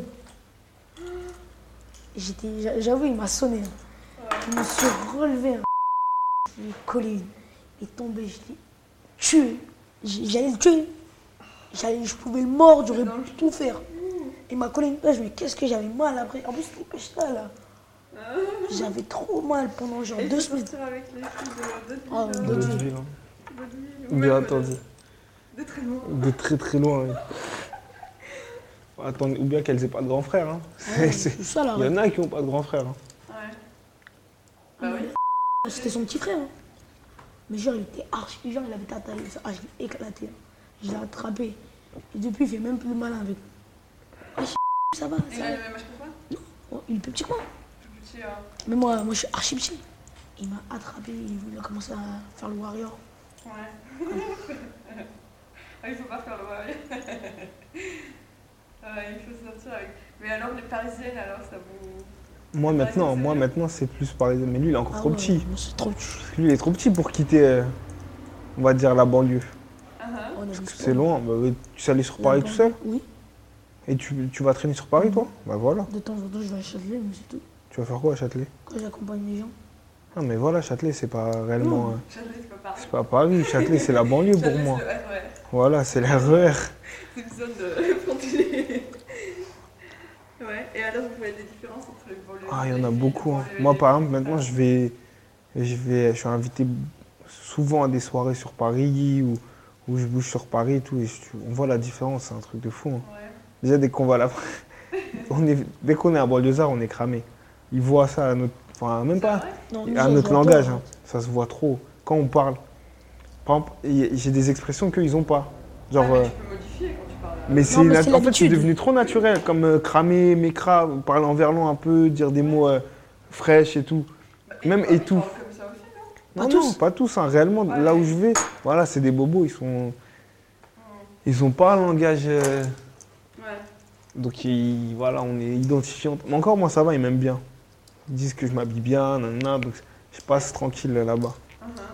J'étais, j'a- j'avoue, il m'a sonné. hein. Je me suis relevé. hein. Il m'a collé une. Il est tombé, je l'ai tué. J'- J'allais le tuer. J'allais, je pouvais le mordre, j'aurais pu tout faire. Il m'a collé une page, mais qu'est-ce que j'avais mal après. En plus, c'était pêche là, là. J'avais trop mal pendant genre Et deux tu semaines. sortir avec les filles de d'autres Ah, villes, d'autres euh, villes. villes, hein. d'autres villes, Bien ouais, entendu. De très loin. De très très loin. oui. Attends, ou bien qu'elles aient pas de grand frère. Hein. Ouais, C'est- c'est ça, là. Il y en a qui ont pas de grand frère. Hein. Ouais. Bah oui. C'était son petit frère. hein. Mais genre, il était archi, genre, il avait ta taille. Ah, je l'ai éclaté. hein. Je l'ai attrapé. Et depuis, il fait même plus le malin avec moi. Ah, ça va, Il ça a va. le même âge que toi? Oh, il est plus petit que moi. Plus petit, hein. Mais moi, moi, je suis archi petit. Il m'a attrapé, il a commencé à faire le warrior. Ouais. Ah, il faut pas faire le warrior. Ouais, il faut sortir avec. Mais alors, les parisiennes, alors, ça vous. Moi Les maintenant, Parisiennes, moi c'est maintenant c'est plus parisien. Mais lui il est encore Ah trop ouais, petit. moi, c'est trop petit. Parce que lui il est trop petit pour quitter, euh, on va dire, la banlieue. Ah ah. Oh, non, je me Parce que suis c'est pas- loin. Bah, ouais, tu sais aller sur La Paris tout seul? Oui. Et tu, tu vas traîner sur Paris toi? Bah voilà. De temps en temps, je vais à Châtelet, mais c'est tout. Tu vas faire quoi à Châtelet? Quand j'accompagne les gens. Non mais voilà, Châtelet c'est pas réellement. Non. euh, Châtelet, c'est pas pareil. c'est pas Paris. Châtelet c'est la banlieue pour Châtelet, moi. c'est le R E R. Voilà, c'est la R E R. C'est une zone de frontière. Ouais, et alors vous voyez des différences entre les banlieues? Ah, il y en a les beaucoup. hein. banlieues, Moi, les- par exemple, maintenant, je vais, je vais, je suis invité souvent à des soirées sur Paris ou où je bouge sur Paris et tout. Et je- on voit la différence, c'est un truc de fou. hein. Ouais. Déjà, dès qu'on va là, on est, dès qu'on est à banlieusard, on est cramé. Ils voient ça à notre, enfin, même pas C'est vrai? Non, nous, à ça se notre voit pas, langage. en hein. fait. Ça se voit trop. Quand on parle, par exemple, y- j'ai des expressions qu'ils n'ont pas. Genre. Ah, mais euh, tu peux modifier quand tu parles. Mais c'est mais nat- c'est en fait, c'est l'habitude. devenu trop naturel, comme euh, cramer, mécra, parler en verlan un peu, dire des mots euh, fraîches et tout. Bah, même ils et parlent- tout. ils parlent comme ça aussi, non? Pas non, tous. non, pas tous, hein, réellement, Ouais. là où je vais, voilà, c'est des bobos, ils sont. Ils ont pas un langage. euh, Ouais. donc, ils- voilà, on est identifiés. entre- Mais encore, moi, ça va, ils m'aiment bien. Ils disent que je m'habille bien, nanana, donc je passe tranquille là-bas. Uh-huh, uh-huh.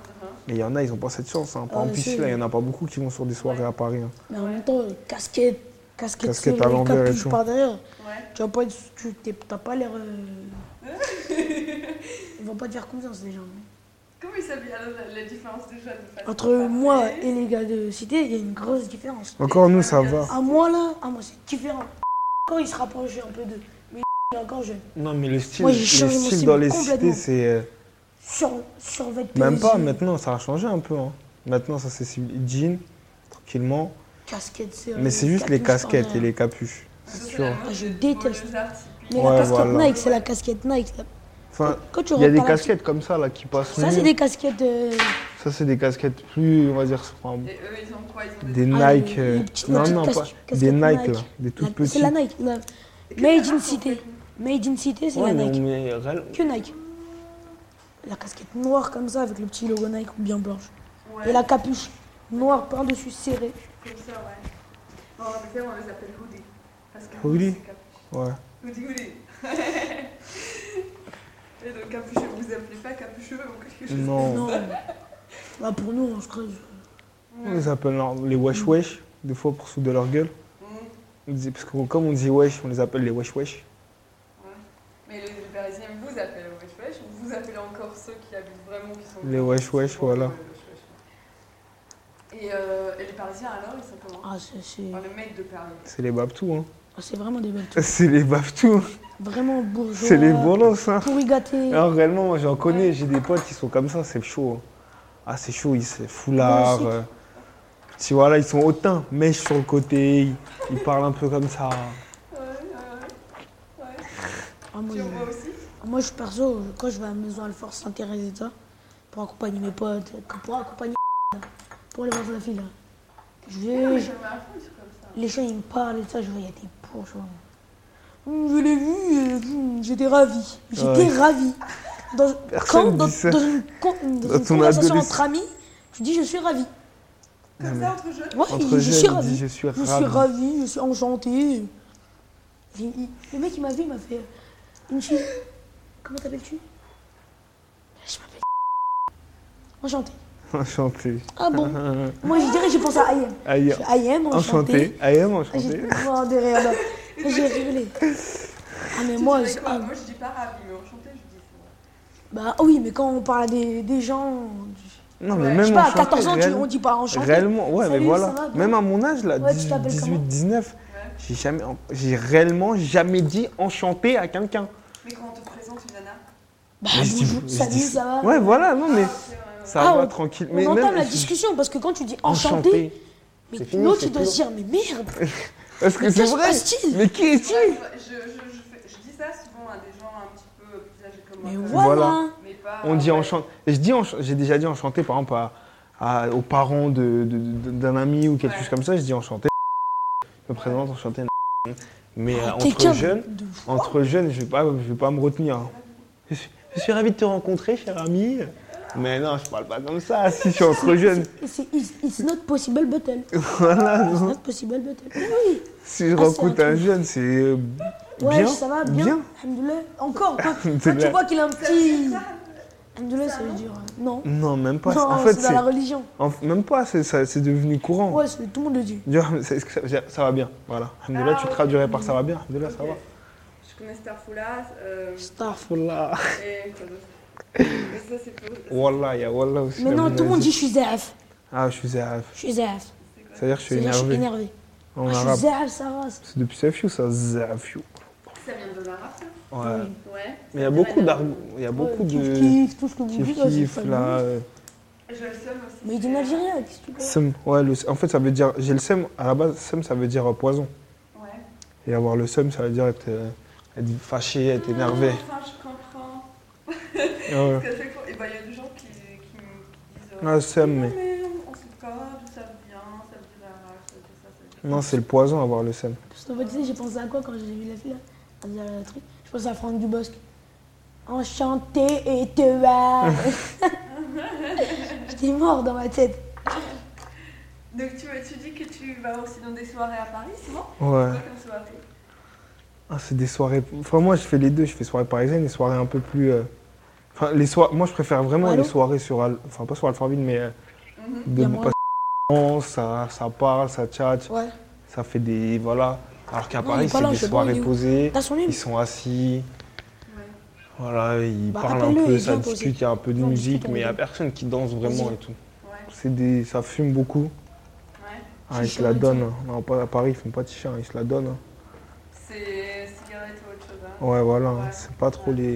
Mais il y en a, ils n'ont pas cette chance. Hein. Par Ah, exemple, je ici, sais. là, il n'y en a pas beaucoup qui vont sur des soirées à Paris. Hein. Mais en même temps, euh, casquette, casquette, Casquette serrée, à l'envers et capuche tout. par derrière. Ouais. Tu vas pas être, tu t'es- t'as pas l'air. euh, Ils vont pas te faire confiance, les gens. Comment ils s'habillent alors la, la différence déjà de façon Entre parfaite. moi et les gars de cité, il y a une grosse différence. Encore nous, ça va. À moi là, à moi c'est différent. Quand il se rapproche un peu de. Mais il est encore jeune. Non, mais le style, Moi, j'ai les changé mon styles style dans les complètement. cités, c'est. euh, Sur, survêt Même pas, P S G, maintenant, ça a changé un peu. Hein. Maintenant, ça c'est jean, tranquillement. Casquette serrée. Mais c'est juste les capuche par casquettes et derrière. les capuches. Ça, C'est c'est sûr. la mode Ah, je des déteste. banlieusards typiques. Mais Ouais, la casquette voilà. Nike, c'est la casquette Nike. là. Enfin, Quand tu il y a rentres des par la- casquettes comme ça là qui passent Ça, c'est mieux. des casquettes. euh, Ça, c'est des casquettes plus, on va dire, enfin, Et eux, ils ont quoi? Ils ont des Ah, Nike. les- euh, les petites non, petites non, casque- pas. casquettes Des Nike, Nike. là. Des toutes la- petites. C'est la Nike. la- Made in Cité. Made in Cité, c'est Ouais, la mais, Nike. mais réel- Que Nike. La casquette noire comme ça avec le petit logo Nike ou bien blanche. Ouais, Et la capuche noire par-dessus serrée. comme ça, ouais. Non, on préfère, on les appelle hoodie. Parce que Hoodie? c'est capuche. Ouais. Hoodie, hoodie. Et donc, capucheux, vous appelez pas capucheux ou quelque chose Non. Non. Bah, pour nous, on se creuse. On les appelle leur- les wesh wesh, des fois pour souder leur gueule. Mmh. On dit- Parce que comme on dit wesh, on les appelle les wesh wesh. Ouais. Mais les, les Parisiens vous appellent wesh wesh, ou vous appelez encore ceux qui habitent vraiment, qui sont. Les wesh wesh, voilà. Et, euh, et les Parisiens alors, ils sont comment? Ah, c'est c'est- Enfin, le mec de Paris. C'est les babtous, hein. ah, c'est vraiment des belles trucs. C'est les babtous. Vraiment bourgeois. C'est les bolos, hein. Pourri gâté. Alors réellement, moi j'en connais, j'ai des potes qui sont comme ça, c'est chaud. hein. Ah, c'est chaud, ils c'est foulard. Moi aussi. euh, Tu vois, là, ils sont hautains, mèche sur le côté, ils, ils parlent un peu comme ça. Ouais, ouais, ouais. Ouais. Ah, moi, Tu en je- vois aussi? moi, je perso, quand je vais à la maison Alfort Saint-Thérèse et ça, pour accompagner mes potes, pour accompagner pour aller voir la fille là. Je Ouais, non, mais vais, j'aime à fond, c'est comme ça. les gens ils me parlent et ça, je vois, il y a des bourgeois. Hum, Je l'ai vu, et, hum, j'étais ravi. J'étais Ouais. ravi. Dans, Personne quand, dit dans, ça. dans une, con- dans Dans une ton conversation adolescence. entre amis, je dis je suis ravi. Comme ça, entre jeunes? Ouais, Entre je suis jeunes, ils ravi. disent je suis Je suis ravi. ravi, je suis enchanté. J'ai- il- Le mec, il m'a vu, il m'a fait une fille. Comment t'appelles-tu? Je m'appelle. Enchanté. Enchanté. Ah bon? Moi, je dirais, j'ai pensé à I M. Aïe, Je fais I M, enchanté. enchanté. Aïe, Ah, enchanté. J'étais mort de rire là. J'ai rigolé. Ah, mais Tu moi, dirais je- quoi? ah, Moi, je dis pas ravi, mais enchanté, je dis c'est vrai. bah oui, mais quand on parle à des, des gens. Non, Ouais. mais Je même Je sais pas, à enchanté, quatorze ans, tu- réellement- on dit pas enchanté. Réellement, ouais, mais Salut, voilà. ça va, bien? Même à mon âge, là, Ouais, tu t'appelles dix-huit, comment dix-neuf, Ouais. j'ai jamais, j'ai réellement jamais dit enchanté à quelqu'un. Mais quand on te présente une nana. Bah Mais je dis- bonjour, je salut, dis- ça va? Ouais, voilà, non, mais Ah, ok, ouais, ouais. ça Ah, va on- tranquille. On Mais entame même la si- discussion parce que quand tu dis enchanté, Enchanté. mais C'est fini, l'autre c'est il doit plus se dire mais merde, Parce que mais c'est qu'est-ce vrai. qui se passe-t-il? Mais qui es-tu? Ouais, je, je, je, fais- je dis ça souvent à des gens un petit peu plus âgés comme moi. Mais quand même. voilà. Voilà. Mais pas, On dit ouais. enchanté. Et je dis ench- j'ai déjà dit enchanté par exemple à, à- aux parents de- de- de- d'un ami ou quelque Ouais. chose comme ça, je dis enchanté. Je me présente enchanté. Mais euh, Ah, quelqu'un entre jeunes, de fou. entre jeunes, je vais pas, je vais pas me retenir. hein. Je suis, je suis ravi de te rencontrer, cher ami. Mais non, je parle pas comme ça. Si je suis entre jeunes, Et c'est it's, it's not possible battle. voilà. It's non. not possible battle. Mais oui. Si je Ah, c'est rencontre un un truc. jeune, c'est euh, Ouais, bien. ça va bien. bien. Alhamdoulilah. Encore. Quand, quand tu Alhamdoulilah. vois qu'il a un petit. Ça, Alhamdoulilah, Ça, ça veut non dire euh, non. Non, même pas. Non, en fait, c'est dans c'est la religion. en- même pas. C'est ça- c'est devenu courant. Ouais, c'est- tout le monde le dit. Dire, c'est- est-ce que ça, ça va bien, voilà. Alhamdoulilah, Ah, tu ok. traduirais par ça va bien. Alhamdoulilah, ça ok. va. Je connais Starfoula. Euh, Astaghfirullah. et quoi d'autre? Mais ça, c'est pour. Wallah, ya Wallah aussi. Mais la non, tout le monde monnaie. dit je suis zaaf. Ah, je suis zahaf. Je suis zaaf. C'est quoi? C'est-à-dire que je suis C'est-à-dire que je suis énervé. énervé. En Ah, je arabe. suis zaaf, ça va. C'est depuis Safiou, ça, Zafiou. Ça vient de l'arabe, ça? Ouais. Oui. Ouais. Mais il y a beaucoup d'arguments. Il y a beaucoup Ouais, de. Kiff, kiff, tout ce que vous Kiff, dites. ouais, c'est kiff, pas là. mal. euh, Je le somme aussi. Mais il dit c'est- Algérien, qu'est-ce que tu veux? Sem. Ouais, le- en fait, ça veut dire. J'ai le sem. À la base, sem, ça veut dire euh, poison. Ouais. Et avoir le sem, ça veut dire être, euh, être fâché, être énervé. Ah, enfin, je comprends. Ouais. Parce qu'à chaque fois, et ben, il y a des gens qui, qui, qui disent. Ah, sem, non, mais. mais on sait pas d'où ça vient, ça veut dire l'arabe, ça veut dire ça, ça veut dire Non, c'est le poison, avoir le sem. Parce qu'en fait, tu sais, j'ai pensé à quoi quand j'ai vu la fille là? À dire le truc. Je pensais à Franck Dubosc. Enchanté et toi. J'étais mort dans ma tête. Donc tu, tu dis que tu vas aussi dans des soirées à Paris, souvent? Ouais. C'est quoi comme soirée? Ah, c'est des soirées. Enfin, moi, je fais les deux. Je fais soirées parisiennes et soirées un peu plus. euh, Enfin, les soir... Moi, je préfère vraiment Allô les soirées sur... Al- Enfin, pas sur Alphaville, mais... euh, Mhm. De... Y a moins- Parce que ça, ça parle, ça tchatche, Ouais. ça fait des... Voilà. Alors qu'à Non, Paris, il est pas c'est là, des je sais pas, soirées il est où posées. T'as son numéro? Ils sont assis. Ouais. Voilà, ils Bah, parlent un appelle-le peu, et ça viens, toi discute, aussi. il y a un peu de Viens, on musique, discute mais il n'y a avec personne qui danse vraiment Vas-y. et tout. Ouais. C'est des... Ça fume beaucoup. Ouais. Ah, ils se Chicha la et tout. donnent. hein. Non, pas à Paris, ils font pas de chicha, ils se la donnent. hein. C'est cigarette ou autre chose. Hein. Ouais, voilà, hein. Ouais. c'est pas trop Ouais. les...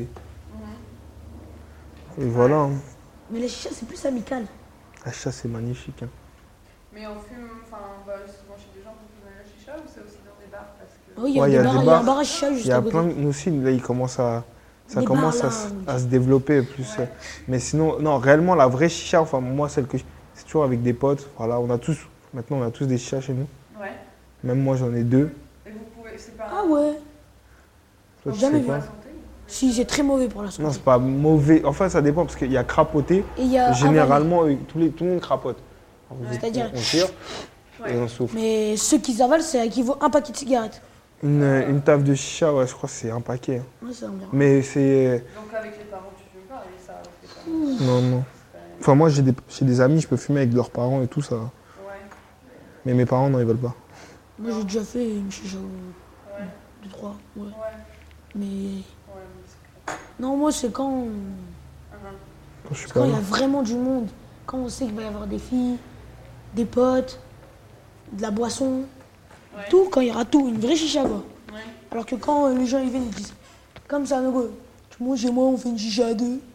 Mhm. Et voilà, hein. Mais les chichas, c'est plus amical. la chicha c'est magnifique. hein. Mais on fume, enfin, on va souvent chez des gens pour fumer la chicha ou c'est aussi dans des bars parce que... Oui, il y a, Ouais, des il y a bars, des il y a un bars. bar à chicha Il juste y a à côté. plein, nous aussi, là, il commence à, ça Des commence bars, à, là, s- où- à se développer plus. Ouais. euh, Mais sinon, non, réellement, la vraie chicha, enfin, moi, celle que je- c'est toujours avec des potes. Voilà, on a tous, maintenant, on a tous des chichas chez nous. Ouais. Même moi, j'en ai deux. Et vous pouvez, c'est pas... Ah ouais. Toi, tu Jamais sais vu. pas. la santé, vous Si, c'est très mauvais pour la Non, santé. c'est pas mauvais. Enfin, ça dépend parce qu'il y a crapoté. Et il y a Généralement, euh, tous les, tout le monde crapote. On, Ouais. C'est-à-dire on tire Ouais. et on souffle. Mais ceux qui avalent, c'est équivaut à un paquet de cigarettes. Une, une taf de chicha, ouais, je crois que c'est un paquet. hein. Ouais, c'est environ. Mais c'est. Donc avec les parents, tu fumes pas et ça, c'est pas... Non, non. c'est pas- Enfin, moi, j'ai des, j'ai des amis, je peux fumer avec leurs parents et tout ça. Ouais. Mais mes parents, non, ils veulent pas. Moi, j'ai déjà fait une chicha ou Ouais. deux, trois. Ouais. Ouais. Mais Ouais. mais non, moi, c'est quand, c'est- Mhm. Quand je suis quand pas il y a là. vraiment du monde. Quand on sait qu'il va y avoir des filles, des potes, de la boisson, Ouais. tout, quand il y aura tout, une vraie chicha, quoi. Ouais. Alors que quand euh, les gens ils viennent, ils disent comme ça, no go, tout le monde chez moi, on fait une chicha à deux. Non,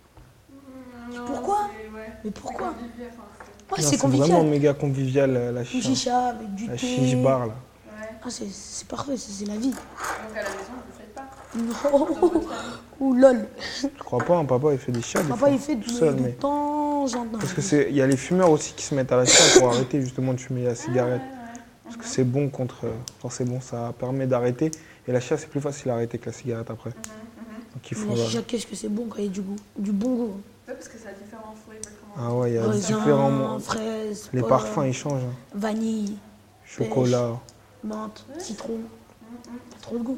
Pourquoi c'est- ouais. Mais pourquoi C'est convivial, enfin, c'est- Ouais, Non, c'est vraiment convivial. méga convivial, la, la Une chicha. chicha avec du La thé. chiche bar, là. Ouais. Ah, c'est c'est parfait, c'est c'est la vie. Donc à la maison, vous ne faites pas. Non. Dans votre famille. Ou lol. Je crois pas, hein, papa, il fait des chichas. des Papa, fois, il fait de, tout seul, de mais... temps en temps. Parce que c'est, il y a les fumeurs aussi qui se mettent à la chicha pour arrêter justement de fumer la cigarette. Ouais, ouais. Parce que c'est bon contre. Enfin, c'est bon, ça permet d'arrêter. Et la chicha, c'est plus facile à arrêter que la cigarette après. Mhm, mhm. Donc il Mais faut. la chicha, qu'est-ce que c'est bon quand il y a du goût. Du bon goût. Ouais, parce que ça a différents flavors. Ah ouais, il y a Raisin, différents. fraises, Les pomme, parfums, ils changent. hein. vanille, Chocolat. menthe, citron. Mhm. Trop de goût.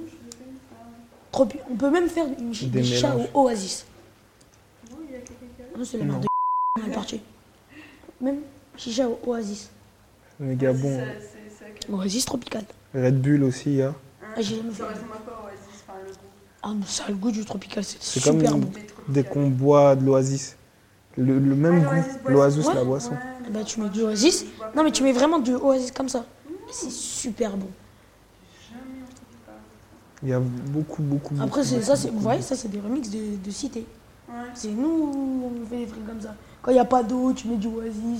Trop pu- On peut même faire une chi- Des des chichas mélanges. au oasis. Non, il y a quelqu'un qui a- Ah non, c'est la Non. merde de elle est partie. Même chicha au oasis. Méga C'est- bon. c'est- c'est à quel- Oasis tropical. Red Bull aussi, il y a. Hein, Ah, j'ai jamais fait. Ça ressemble à quoi, Oasis, enfin, le goût Ah, mais ça a le goût du tropical, c'est C'est super comme- bon. des tropical. Dès qu'on boit de l'oasis. Le, le même Ah, l'Oasis goût. boisson. L'oasis, Ouais. la boisson. Ouais, Ah bah, tu mais mets du je- oasis. je bois pas Non, mais de- tu mets vraiment du oasis comme ça. C'est super bon. Jamais entendu parler. Il y a beaucoup, beaucoup, beaucoup. Après, c'est beaucoup, ça, c'est- vous beaucoup. voyez, ça, c'est des remixes de, de cité. Ouais. C'est nous, on fait des trucs comme ça. Quand il n'y a pas d'eau, tu mets du oasis.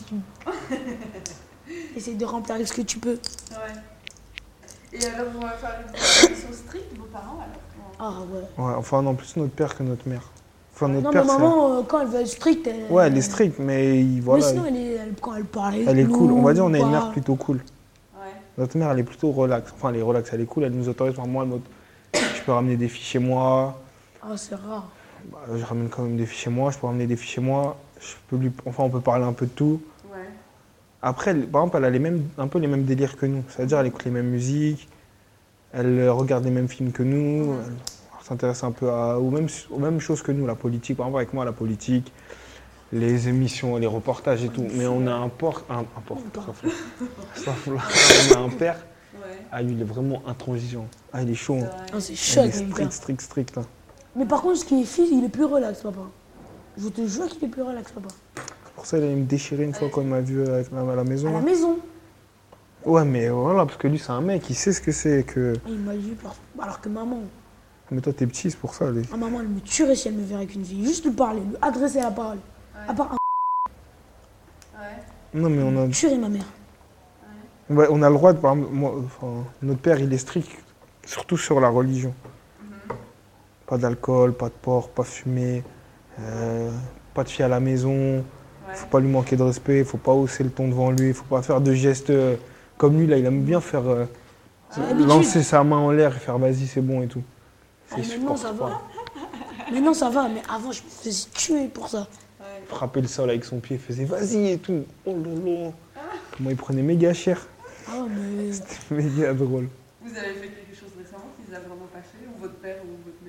Tu... Essaye de remplir avec ce que tu peux. Ouais. Et alors, on va faire une sont stricts, vos parents, alors comment- Ah ouais. Ouais, enfin, non, plus notre père que notre mère. Enfin, notre Non, père, mais c'est. maman, euh, quand elle veut être stricte, elle. Ouais, elle est stricte, mais il- voilà. Mais sinon, elle est, elle- quand elle parle avec Elle est nous, cool. On va dire, on a une parle. mère plutôt cool. Ouais. Notre mère, elle est plutôt relax. Enfin, elle est relax, elle est cool. Elle nous autorise. Enfin, moi, elle m'auto- je peux ramener des filles chez moi. Ah, c'est rare. Bah, je ramène quand même des filles chez moi. Je peux ramener des filles chez moi. Je peux lui... Enfin, on peut parler un peu de tout. Ouais. Après, elle- par exemple, elle a les mêmes, un peu les mêmes délires que nous. C'est-à-dire, elle écoute les mêmes musiques. Elle euh, regarde les mêmes films que nous. Mhm. Elle s'intéresse un peu à, aux, mêmes, aux mêmes choses que nous, la politique. Par exemple, avec moi, la politique, les émissions, les reportages et tout. Mais on a un port. Un, un port. ça fait- on a un père. Ouais. Ah, lui, il est vraiment intransigeant. Ah, il est chaud. C'est hein. vrai. Ah, c'est Il chaud, est avec mon strict, père. strict, strict. hein. Mais par contre, ce qui est fils, il est plus relax, papa. Je te jure qu'il est plus relax, papa. Pour ça, il allait me déchirer une fois quand il m'a vu à la, à la maison. À la là. maison. Ouais, mais voilà, parce que lui, c'est un mec, il sait ce que c'est que. Et il m'a dit, par- alors que maman, Mais toi, t'es petit, c'est pour ça. Les... ma maman, elle me tuerait si elle me verrait avec une fille. Juste lui parler, lui adresser la parole. Ouais. À part un, Ouais. Non, mais on a, tuerait ma mère. Ouais. ouais, on a le droit de. Par exemple, moi, enfin, notre père, il est strict, surtout sur la religion. Mhm. Pas d'alcool, pas de porc, pas fumer, euh, pas de filles à la maison. Ouais. Faut pas lui manquer de respect, faut pas hausser le ton devant lui, faut pas faire de gestes euh, comme lui là, il aime bien faire euh, C'est l'habitude. lancer sa main en l'air et faire vas-y c'est bon et tout. Ah, C'est maintenant, ça supporte va. pas. Maintenant, ça va, mais avant, je me faisais tuer pour ça. Ouais. Frapper le sol avec son pied, il faisait vas-y et tout. Oh là là. Comment il prenait méga cher. Ah, mais. C'était méga drôle. Vous avez fait quelque chose récemment qui vous a vraiment fâché, ou votre père ou votre mère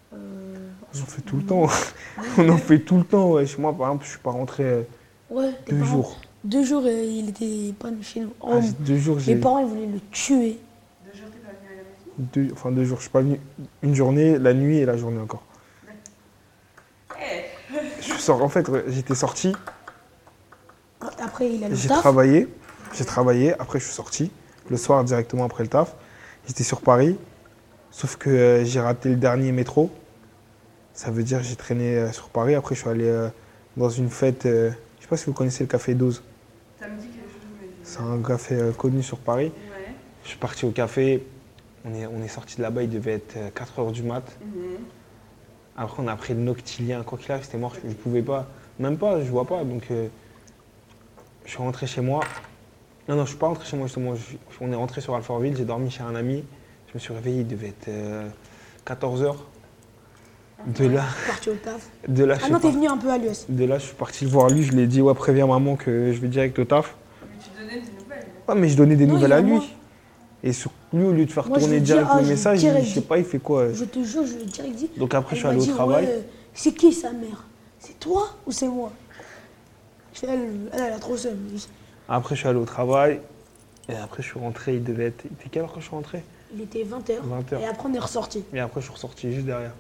Euh, On en fait tout le temps. On en fait tout le temps, ouais. Chez moi, par exemple, je suis pas rentré euh, ouais, tes deux parents- jours. Deux jours, euh, il était pas chez nous. Oh, Ah, j'ai- deux jours, mes j'ai. parents, ils voulaient le tuer. Deux jours, t'es pas venu à la maison? Deux, enfin, deux jours. Je suis pas venu une journée, la nuit et la journée encore. Eh, Je suis sorti, en fait, ouais, j'étais sorti, Après, il a le j'ai taf. travaillé. J'ai travaillé, après, je suis sorti. Le soir, directement après le taf. J'étais sur Paris. Sauf que euh, j'ai raté le dernier métro. Ça veut dire que j'ai traîné euh, sur Paris. Après, je suis allé euh, dans une fête. euh, je sais pas si vous connaissez le café Dose. ça me dit quelque chose, mais je- C'est un café euh, connu sur Paris. Ouais. Je suis parti au café. On est, on est sorti de là-bas, il devait être euh, quatre heures du mat. Mhm. Après, on a pris le noctilien. Quoi qu'il arrive, c'était mort. Je ne pouvais pas. Même pas, je vois pas. Donc, euh, je suis rentré chez moi. Non, non, je suis pas rentré chez moi justement. Je- on est rentré sur Alfortville. J'ai dormi chez un ami. Je me suis réveillé, il devait être euh, quatorze heures. De là, Parti au taf. de là, je Ah suis non, t'es par- venu un peu à l'U S. de là, je suis parti le voir lui. Je lui ai dit, ouais, préviens maman que je vais direct au taf. Mais tu donnais des nouvelles. Ouais, mais je donnais des Non, nouvelles il y a à lui. moi. Et sur lui, au lieu de faire Moi, je tourner lui dis, direct ah, le je message, direct il- je sais dit. pas, il fait quoi. euh. Je te jure, je l'ai direct dit. Donc après, je suis Elle allé m'a au dit, travail. ouais, c'est qui sa mère? C'est toi ou c'est moi? Je fais, elle, elle, elle a trop seum. Après, je suis allé au travail. Et après, je suis rentré. Il devait être. Il était quelle heure que je suis rentré? Il était vingt heures. vingt heures. Et après, on est ressorti. Et après, je suis ressorti juste derrière.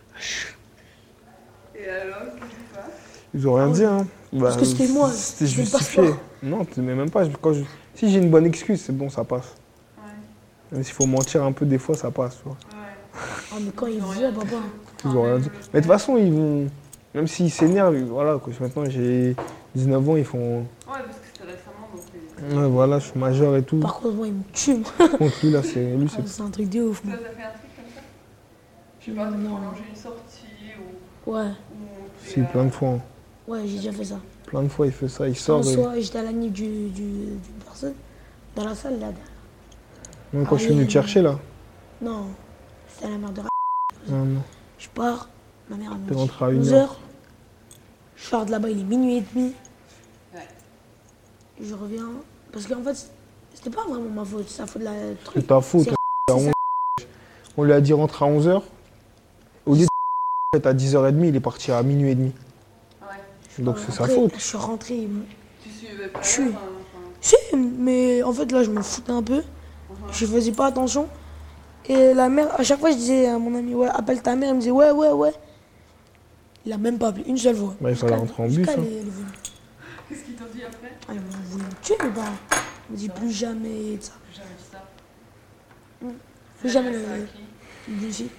Et alors, qu'est-ce qui se passe? Ils ont rien Ah dit, oui. hein. Parce que c'était moi, C'était c'était le justifié. passeport. Non, t- mais même pas. je- Quand je- Si j'ai une bonne excuse, c'est bon, ça passe. Ouais. Même s'il faut mentir un peu, des fois, ça passe. Tu vois. Ouais. Ah, mais quand il Ils ont voit, rien papa. Ils ont rien dit. Mais de toute façon, ils vont. Même s'ils s'énervent, voilà. Quoi. Maintenant, j'ai dix-neuf ans, ils font. Ouais, parce que c'était récemment, donc. les- Ouais, voilà, je suis majeur et tout. Par contre, moi, il me tue. moi. Contre lui, là, c'est. Lui, Ah, c'est. c'est un truc de ouf, Toi, moi. t'as fait un truc comme ça? Je sais pas, t'as Non. prolongé une sortie ou. Ouais, ou t'es, Si, euh, plein de fois. hein. ouais, j'ai déjà fait ça. Plein de fois, il fait ça. Il Un sort. et- soir, j'étais à la nuit du, du- d'une personne, dans la salle, là. Même quand Ah je suis venu oui, te chercher, là. Non, c'était à la mère de ra- Non, non. Je pars, ma mère elle me T'es dit rentré à une onze heure. heures. Je pars de là-bas, il est minuit et demi. Ouais. Je reviens. Parce qu'en fait, c'était pas vraiment ma faute, c'est la faute de la C'est truc. ta faute. C'est- à onze- On lui a dit rentre à onze heures. Au lieu de à dix heures trente, il est parti à minuit et demi. Ouais. Donc c'est sa Après, faute. Je suis rentré. il me- Tu suivais pas Je suis- l'heure, hein, enfin. Si, mais en fait, là, je me foutais un peu. Mhm. Je faisais pas attention. Et la mère, à chaque fois, je disais à mon ami, ouais, appelle ta mère. Il me disait, ouais, ouais, ouais. Il a même pas appelé une seule fois. Bah, il fallait rentrer en bus, Jusqu'à hein. elle est venue. Qu'est-ce qu'ils t'ont dit après? Ah, ils m'ont voulu me tuer, mes parents. Ils m'ont dit plus jamais de ça. J'ai jamais dit ça. Plus jamais Ça a le. qui? Une d'une fille.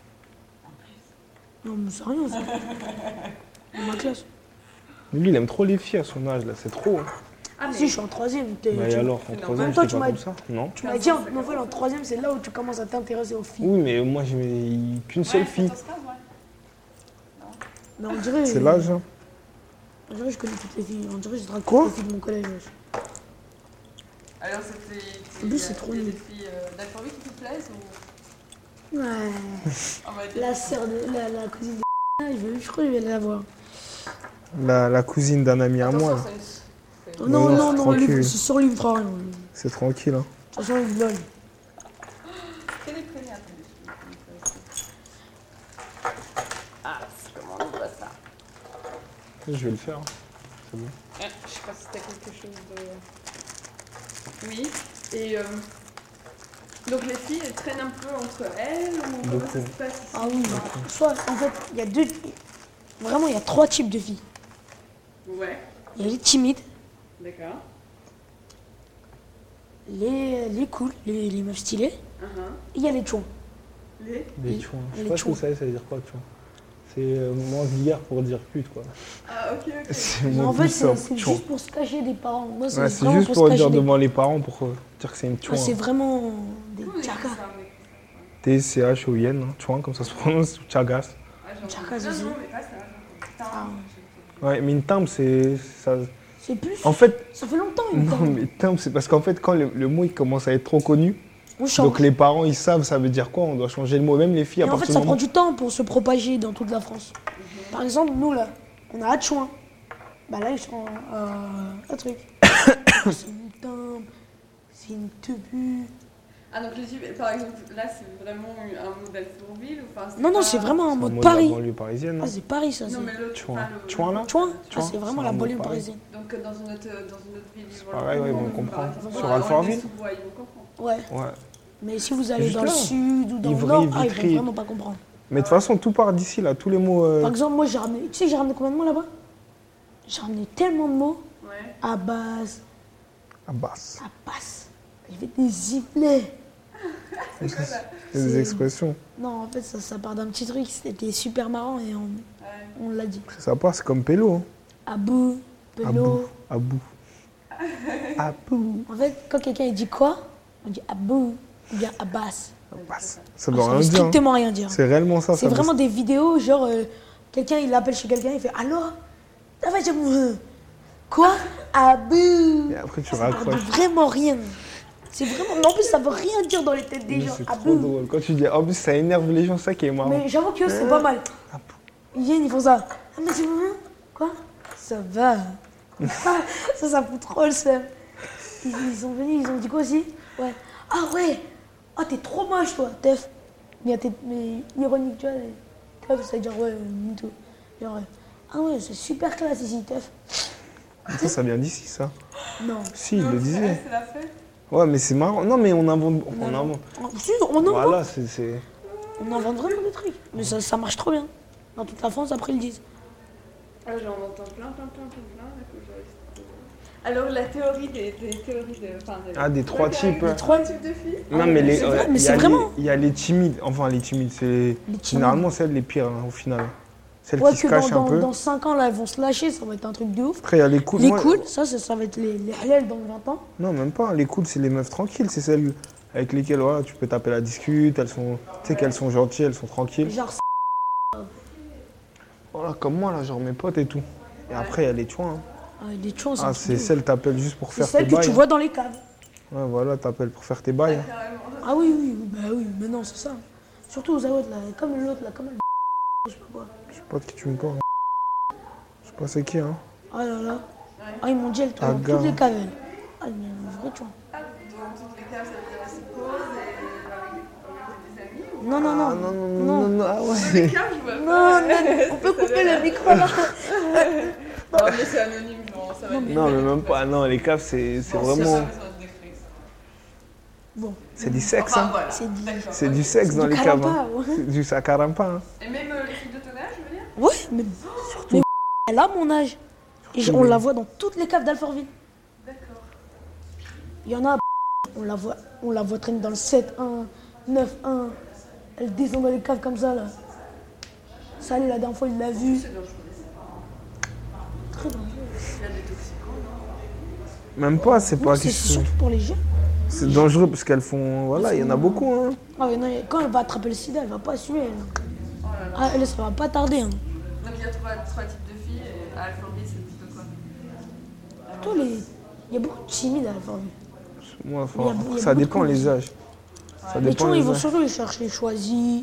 Non, mais c'est rien, ça. Dans ma classe. Mais lui, il aime trop les filles à son âge, là. C'est trop. Hein. Ah, mais Si, je suis en troisième. t'es- Bah, et tu alors, en C'est troisième, normal. Toi, j'étais tu pas m'as- comme ça. Non. tu m'as dit, en nouvelle, en troisième, c'est là où tu commences à t'intéresser aux filles. Oui, mais moi, j'ai qu'une seule Ouais, fille. quatorze, quinze, ouais. Mais on dirait. C'est l'âge, hein. On dirait que je connais toutes les filles. On dirait que je drague Quoi toutes les filles de mon collège. wesh. Alors, c'était. En plus, c'est trop des nul. filles euh, d'Alfortville qui te plaisent ou. Ouais. On va dire. La sœur de. La, la cousine de. Je, veux- je crois que je vais la voir. La, la cousine d'un ami à moi, Attention, là. c'est- c'est- Oh, non, non, non, non, tranquille. lui, c'est sûr, lui, il me fera rien. De C'est tranquille, hein. toute façon, il lol. Quel est le prénom après les filles comme ça aussi? Ah, c'est comment on voit ça? Je vais le faire. hein. C'est bon. Ah, je sais pas si t'as quelque chose de. Oui. Et euh, donc les filles, elles traînent un peu entre elles ou comment ça se passe ici? Ah oui, soit, en fait, il y a deux. Vraiment, il y a trois types de filles. Ouais, Il y a les timides, d'accord. les, les cool, les, les meufs stylées, Uh-huh. et il y a les chouans. Les. Les Les- chouins. Je sais les pas ce que chouins. ça veut ça veut dire quoi, tu vois. C'est euh, moins vulgaire pour dire pute, quoi. Ah, ok, ok. C'est Mais moins en fait, plus c'est simple, c'est chouin. juste pour se cacher des parents. Moi, c'est Ouais, c'est vraiment juste pour, pour se le cacher dire des devant les parents pour euh, dire que c'est une Ah, chouin. c'est vraiment des Comment on écrit tchakas. ça, on écrit ça, quoi? T C H O I N, hein, chouin, comme ça se prononce, ou chagas. Ah, j'en Tchakas Non, aussi. non, mais pas ça. j'en- Ah. Putain, Ouais, mais une timbre, c'est. Ça... C'est plus. En fait, Ça fait longtemps, une non, timbre. mais timbre, c'est parce qu'en fait, quand le, le mot il commence à être trop connu, On change. donc les parents ils savent ça veut dire quoi, on doit changer le mot. Même les filles, Et à en fait, partir ça du prend moment. du temps pour se propager dans toute la France. Par exemple, nous là, on a Hatchouin. Bah là, ils sont euh, un truc. C'est une timbre, c'est une tebu. Ah, donc les Gibelins, par exemple, là, c'est vraiment un mot d'Alfortville ou enfin, Non, non, pas- c'est vraiment un C'est mot un de mot de la Paris. banlieue parisienne. Ah, non c'est Paris, ça. Non, c'est- mais l'autre. Chouin. enfin, le- Chouin, là Chouin. Ah, Chouin, c'est vraiment c'est la un mot banlieue de Paris. parisienne. Donc, euh, dans une autre, dans une autre ville, ils vont pareil, ouais, ils vont le comprendre. par exemple, Sur voilà, Alfortville des sous-bois, ils vont comprendre. Ouais. Ouais. Mais si vous allez Juste dans le là. sud ou dans Ivry, le nord, ah, ils Vitry. vont vraiment pas comprendre. Mais de toute façon, tout part d'ici, là. Tous les mots. euh, Par exemple, moi, j'ai ramené. Tu sais, j'ai ramené combien de mots là-bas? J'ai ramené tellement de mots. Ouais. Abbas, à basse. Abbas. J'ai fait des ziplets. C'est quoi ça? C'est des C'est- expressions. Non, en fait, ça, ça part d'un petit truc. C'était super marrant et on, Ouais. on l'a dit. Ça part, c'est comme Pélo. Hein. Abou, Abou. Pelo. Abou. Abou. En fait, quand quelqu'un il dit quoi, on dit Abou ou bien Abbas. Basse. Ça Ah, doit ça rien veut dire. hein. strictement rien dire. C'est réellement ça. C'est ça veut- vraiment des vidéos, genre, euh, quelqu'un il appelle chez quelqu'un, il fait Allô? Ça va, j'ai- Quoi? Abou. Et après, tu Ça parle de raccroches. vraiment rien. C'est vraiment. Mais en plus, ça veut rien dire dans les têtes des Mais gens. C'est trop Abou. drôle. Quand tu dis. En plus, ça énerve les gens, ça qui est marrant. Mais j'avoue que c'est pas mal. Abou. Ils viennent, ils font ça. Ah, mais c'est bon? Quoi? Ça va. ça, ça fout trop le seum. Ils, ils sont venus, ils ont dit quoi aussi? Ouais. Ah ouais. Ah, t'es trop moche, toi, Tef. Mais, t'es- mais ironique, tu vois. les- Tef, ça veut dire ouais, mytho. Genre, ouais. Ah ouais, c'est super classe ici, Tef. Ça, ça vient d'ici, ça. Non. Si, il Non, le c'est- disait. C'est la fête. Ouais, mais c'est marrant. Non, mais on invente. On Non. invente. Oh, si, on invente. Voilà, c'est. c'est- On invente vraiment des trucs. Mais ça, ça marche trop bien. Dans toute la France, après, ils le disent. Ah, j'en entends plein, plein, plein, plein, plein. là, que je reste- Alors, la théorie des, des théories de. Enfin, des, Ah, des trois Ouais, types. Des trois types de filles. Non, mais les. c'est ouais, vrai, mais il y c'est a les- vraiment- Il y a les timides. Enfin, les timides, c'est. Les timides. Généralement, celles les pires, hein, au final. Celles Ouais, qui se que dans, cachent un dans, peu. dans cinq ans, là, elles vont se lâcher, ça va être un truc de ouf. Après, il y a les cools. Les Moi- cools, ça, ça, ça va être les, les halal dans vingt ans. Non, même pas. Les cools, c'est les meufs tranquilles. C'est celles avec lesquelles voilà, tu peux taper la discute. Elles sont. Tu sais qu'elles sont gentilles, elles sont tranquilles. Genre, Voilà, comme moi, là, genre mes potes et tout. Et après, il y a les chouins. hein. ah, des choses. Ah, c'est celles que t'appelles juste pour C'est faire tes celles que bails. tu vois dans les caves. Ouais, voilà, t'appelles pour faire tes bails. hein. Carrément. Ah oui, oui, oui, bah oui, mais non, c'est ça. Surtout aux Aouettes, là, comme l'autre, là, comme le je sais pas quoi. Je sais pas de qui tu me parles. Je sais pas c'est qui, hein. Ah là là. Ouais. Ah, ils m'ont dit, elle tourne Ah, dans gars. toutes les caves, elle. Ah, mais un vrai, tu vois. Ah, dans toutes les cas, ça veut dire aussi pause et avec, avec des amis. Ou... Non, non, non. Ah, non, non, non, non, non, ah Dans ouais. les cas, je vois Non, pas. non, on peut couper le micro, là. Non, mais c'est anonyme, genre, ça va être Non, mais même pas. Non, les caves, c'est c'est Bon, vraiment. ça, ça va se décrire. Bon, C'est du sexe, Enfin, hein. voilà. c'est du- D'accord. C'est du sexe c'est dans du les caves. caramba, hein. ouais. C'est du sacarampa. Hein. Et même euh, les filles de ton âge, je veux dire. Ouais, mais, mais elle a mon âge. Et je- on la voit dans toutes les caves d'Alfortville. D'accord. Il y en a, on la voit, on la voit traîner dans le sept un, neuf un. Elle descend dans les caves comme ça, là. Salé, la dernière fois, il l'a vu. C'est dangereux. Très dangereux. Il y a des toxicos, non? Même pas, c'est Non, pas c'est question. surtout pour les jeunes. C'est dangereux parce qu'elles font. Voilà, il y en a beaucoup, hein. Ah, mais non, quand elle va attraper le sida, elle va pas assumer. Elle. Oh là là. Ah, elle, ça va pas tarder. Hein. Donc il y a trois, trois types de filles et à Alfortville, c'est plutôt quoi? Tous les... Il y a beaucoup de timides à Alfortville. Moi, enfin, Il y a- il y a après, ça beaucoup de dépend les conditions. âges. Ça Les dépend gens, les ils vont âges. surtout les chercher choisis,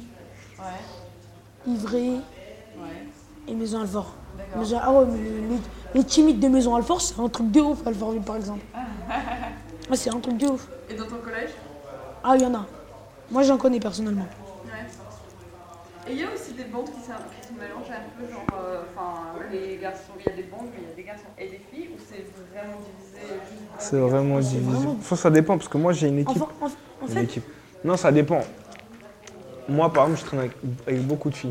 Ouais. Ivré Ouais. et Maison Alfort. D'accord. Maison- Ah ouais, mais les, les- les timides de Maison Alfort, c'est un truc de ouf, Alfortville par exemple. Ah, c'est un truc de ouf. Et dans ton collège? Ah, il y en a. Moi, j'en connais personnellement. Ouais. Et il y a aussi des bandes qui, s'in- qui se mélangent un peu, genre, euh, enfin, les garçons, il y a des bandes, mais il y a des garçons et des filles, ou c'est vraiment divisé juste bandes C'est et garçons? vraiment C'est divisé. vraiment- Faut, ça dépend parce que moi, j'ai une équipe. Enfin, en, en Une fait, équipe. Non, ça dépend. Moi, par exemple, je traîne avec, avec beaucoup de filles.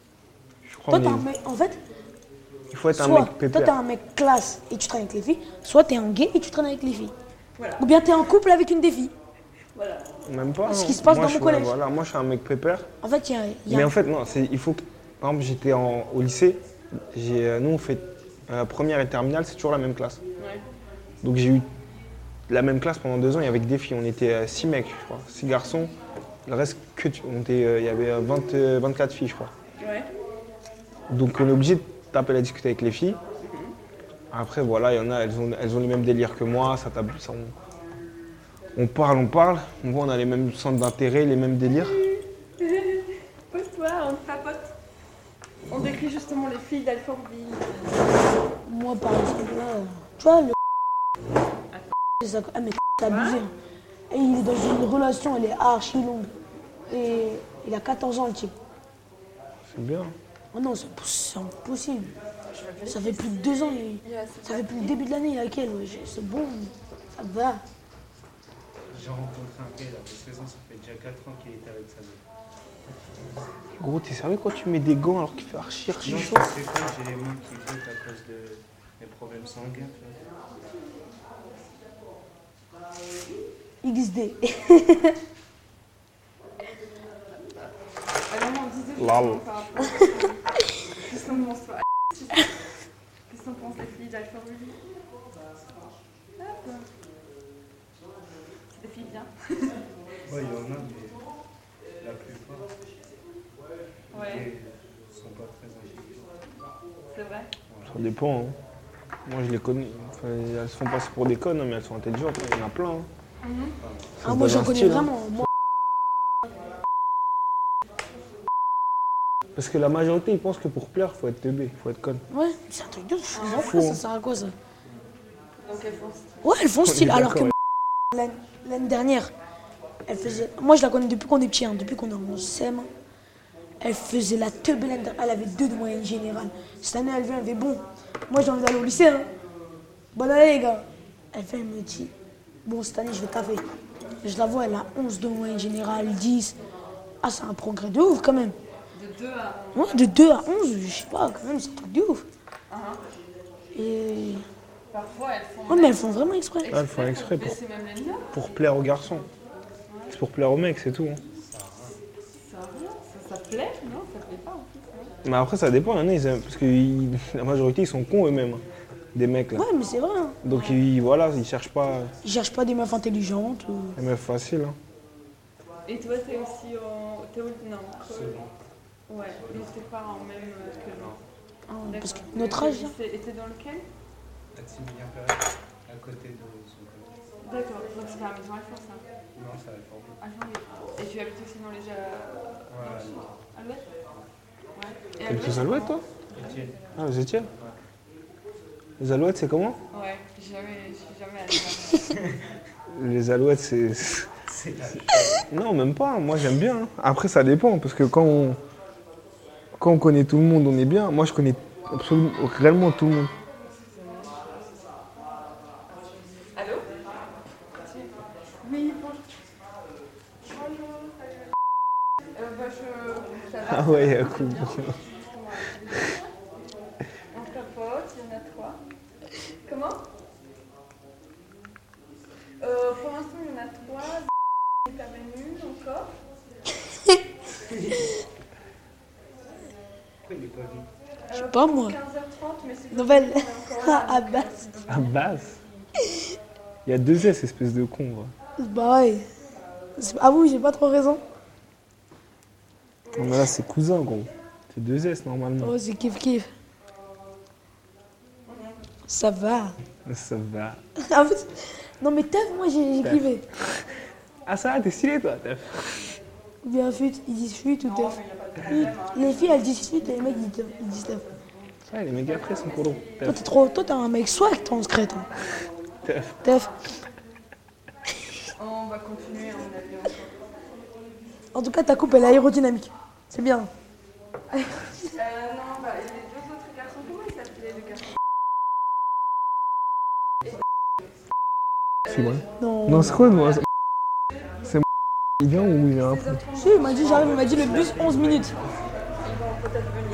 Je crois toi, qu'on t'es est- un mec. En fait, il faut être un soit mec toi, pépère. t'es un mec classe et tu traînes avec les filles, soit t'es un gay et tu traînes avec les filles. Voilà. Ou bien t'es en couple avec une des filles. Voilà. Même pas. Ce non. qui se passe Moi, dans je mon suis- collège. Voilà, moi, je suis un mec pépère. En fait, il y a. il y a- Mais en fait, non, c'est, il faut que. Par exemple, j'étais en- au lycée. J'ai, euh, nous, on fait euh, première et terminale, c'est toujours la même classe. Ouais. Donc, j'ai eu la même classe pendant deux ans et avec des filles. On était euh, six mecs, je crois. Six garçons. Le reste, que tu- on était, euh, il y avait euh, vingt, euh, vingt-quatre filles, je crois. Ouais. Donc, on est obligé de taper à discuter avec les filles. Après, voilà, il y en a, elles ont, elles ont les mêmes délires que moi. Ça, tape- ça, on, on parle, on parle. On voit, on a les mêmes centres d'intérêt, les mêmes délires. Pose-toi, on papote. On décrit justement les filles d'Alfortville. Moi, par exemple, là, tu vois, le. c'est ça- Ah, mais c'est abusé. hein. Et il est dans une relation, elle est archi longue. Et il a quatorze ans, le type. C'est bien. Oh non, c'est c'est impossible. Ça fait plus de deux ans, il- ça fait plus le début de l'année, il est avec elle. Ouais. C'est bon, ça va. J'ai rencontré un gars, il avait seize ans, ça fait déjà quatre ans qu'il était avec sa mère. Gros, t'es sérieux quand tu mets des gants alors qu'il fait archi archi Non, chaud? parce que quand j'ai les mains qui boutent à cause de mes problèmes sanguins, tu vois. X D. Alors, on disait Lol. justement par rapport à- Qu'est-ce qu'on pense toi? Qu'est-ce qu'on pense des filles d'Alpha Ruby? Hop. C'est des filles bien. Ouais, il y en a, mais la plupart Ouais, ne sont pas très intelligentes. c'est vrai. Ça dépend. Hein. Moi, je les connais. Enfin, elles se font passer pour des connes, hein, mais elles sont intelligentes. hein. Il y en a plein. hein. Ça Ah, se moi donne j'en un connais style, hein. vraiment. Moi, Parce que la majorité, ils pensent que pour plaire, faut être teubé, faut être conne. ouais, c'est un truc de fou. Ah, Après, fou, ça hein. sert à quoi ça? Donc elles font style. Ouais, elles font On est style. Alors que d'accord, l'année l'année dernière, elle faisait. Moi je la connais depuis qu'on est petit, hein, depuis qu'on est en C M un. Elle faisait la teubée l'année dernière. Elle avait deux de moyenne générale. Cette année, elle vient, elle fait bon. Moi j'ai envie d'aller au lycée. Hein. Bonne année, les gars. Elle fait, elle me dit bon, cette année je vais taffer. Je la vois, elle a onze de moyenne générale, dix. Ah, c'est un progrès de ouf quand même. De deux à Ouais, de deux à onze, je sais pas, quand même, c'est un truc de ouf. un. Et. Parfois elles font. Ouais, mais elles font vraiment exprès. elles font exprès pour- baisser même les notes. Pour plaire aux garçons. C'est pour plaire aux mecs, c'est tout. hein. Ça va, ça, ça plaît? Non, ça plaît pas en plus. hein. Mais après, ça dépend. Il y en a, ils aiment- parce que ils- la majorité, ils sont cons eux-mêmes. hein. Des mecs, là. Ouais, mais c'est vrai. Hein. Donc, ils, voilà, ils cherchent pas Ils cherchent pas des meufs intelligentes. ou- les meufs faciles. hein. Et toi, t'es aussi au. T'es au. Non. Second. Ouais, donc tes parents même euh, que nous. Ah, parce que D'accord. notre Le âge, là. lycée était dans lequel? Maximilien Perret, à côté de son côté. D'accord, donc c'est pas à Maison Alfort ça. Non, ça va fort. À Janvier. Et tu habites aussi dans les ja... Ouais, dans le sud À l'ouest? Ouais. Et à T'habites l'ouest, aux Alouettes, toi? Etienne. Ah, vous étiez? Les Alouettes, c'est comment? Ouais, jamais, je suis jamais allée là-bas. Les Alouettes, c'est. C'est la Non, même pas. Moi, j'aime bien. hein. Après, ça dépend. Parce que quand on... quand on connaît tout le monde, on est bien. Moi, je connais absolument, réellement tout le monde. Allô? Oui, bonjour. Bonjour. Euh, bah, je... Ça va? Ah ouais, euh, cool. On capote, il y en a trois. Comment? Euh, pour l'instant, il y en a trois. Il n'est pas venu encore. Pourquoi il n'est pas venu? Je sais pas, moi. quinze heures trente, mais c'est Nouvelle. on est encore là, À donc, base. À base. Il y a deux S, espèce de con. va. Bah ouais. C'est- Ah oui, j'ai pas trop raison. Non, mais là, c'est cousin, gros. C'est deux S, normalement. Oh, c'est kiff kiff. Ça va. Ça va. En fait, non mais Tef, moi j'ai j'ai Tef. kiffé. Ah, ça va, t'es stylé, toi, Tef. Ou bien fut, ils disent fut ou Non, Tef. mais il n'y a pas de problème. hein. Les filles elles disent fut et les mecs ils disent ils disent Tef. Ouais, les mecs après sont cool. Toi Tef. t'es trop. Toi t'es un mec swag toi en secret toi. Tef. Tef. On va continuer, à mon avis, encore. En tout cas ta coupe elle est aérodynamique. C'est bien. Euh, non, bah, et les deux autres garçons, comment ils s'appelaient, le garçon? C'est vrai. Non. Non, c'est quoi, moi? C'est moi. Il vient ou il vient après? Si, il m'a dit j'arrive, il m'a dit le bus onze minutes. Ils vont peut-être venir.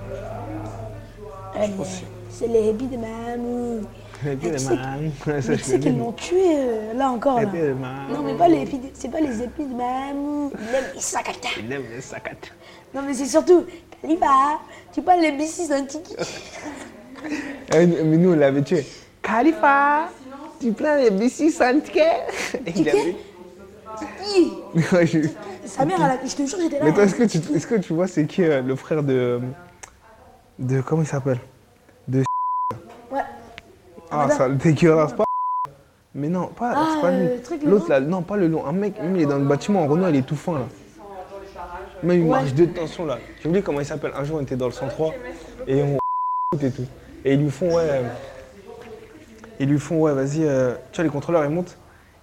Elle, c'est les hippies de Mamou. Et puis, tu les sais man. Mais tu sais qu'ils l'ont tué euh, là encore Et là. puis, les man. Non mais pas les épis de- c'est pas les épis de Mamou. Il aime Isakata. Il aime les sacates. Non mais c'est surtout Khalifa. Tu parles les B six antiques. Eh, Mais nous, on l'avait tué. Khalifa, tu prends les B six antiques? Il avait. Hi. Ouais, je- Sa mère, elle a- je te jure, j'étais là. Mais toi, hein. est-ce que, tu, est-ce que tu vois, c'est qui euh, le frère de. De. Comment il s'appelle? De. Ouais. Ah, Madame. ça le dégueulasse pas. Mais non, pas, Ah, c'est pas lui. euh, le truc, le L'autre long. là, non, pas le long. Un mec, même il est dans le bâtiment en Renault, il est tout fin là. Même il Ouais. marche de tension là. J'ai oublié comment il s'appelle. Un jour, on était dans le cent trois et on. Et tout. Et ils lui font, ouais. euh, Ils lui font, ouais, vas-y. euh, Tu vois, les contrôleurs, ils montent.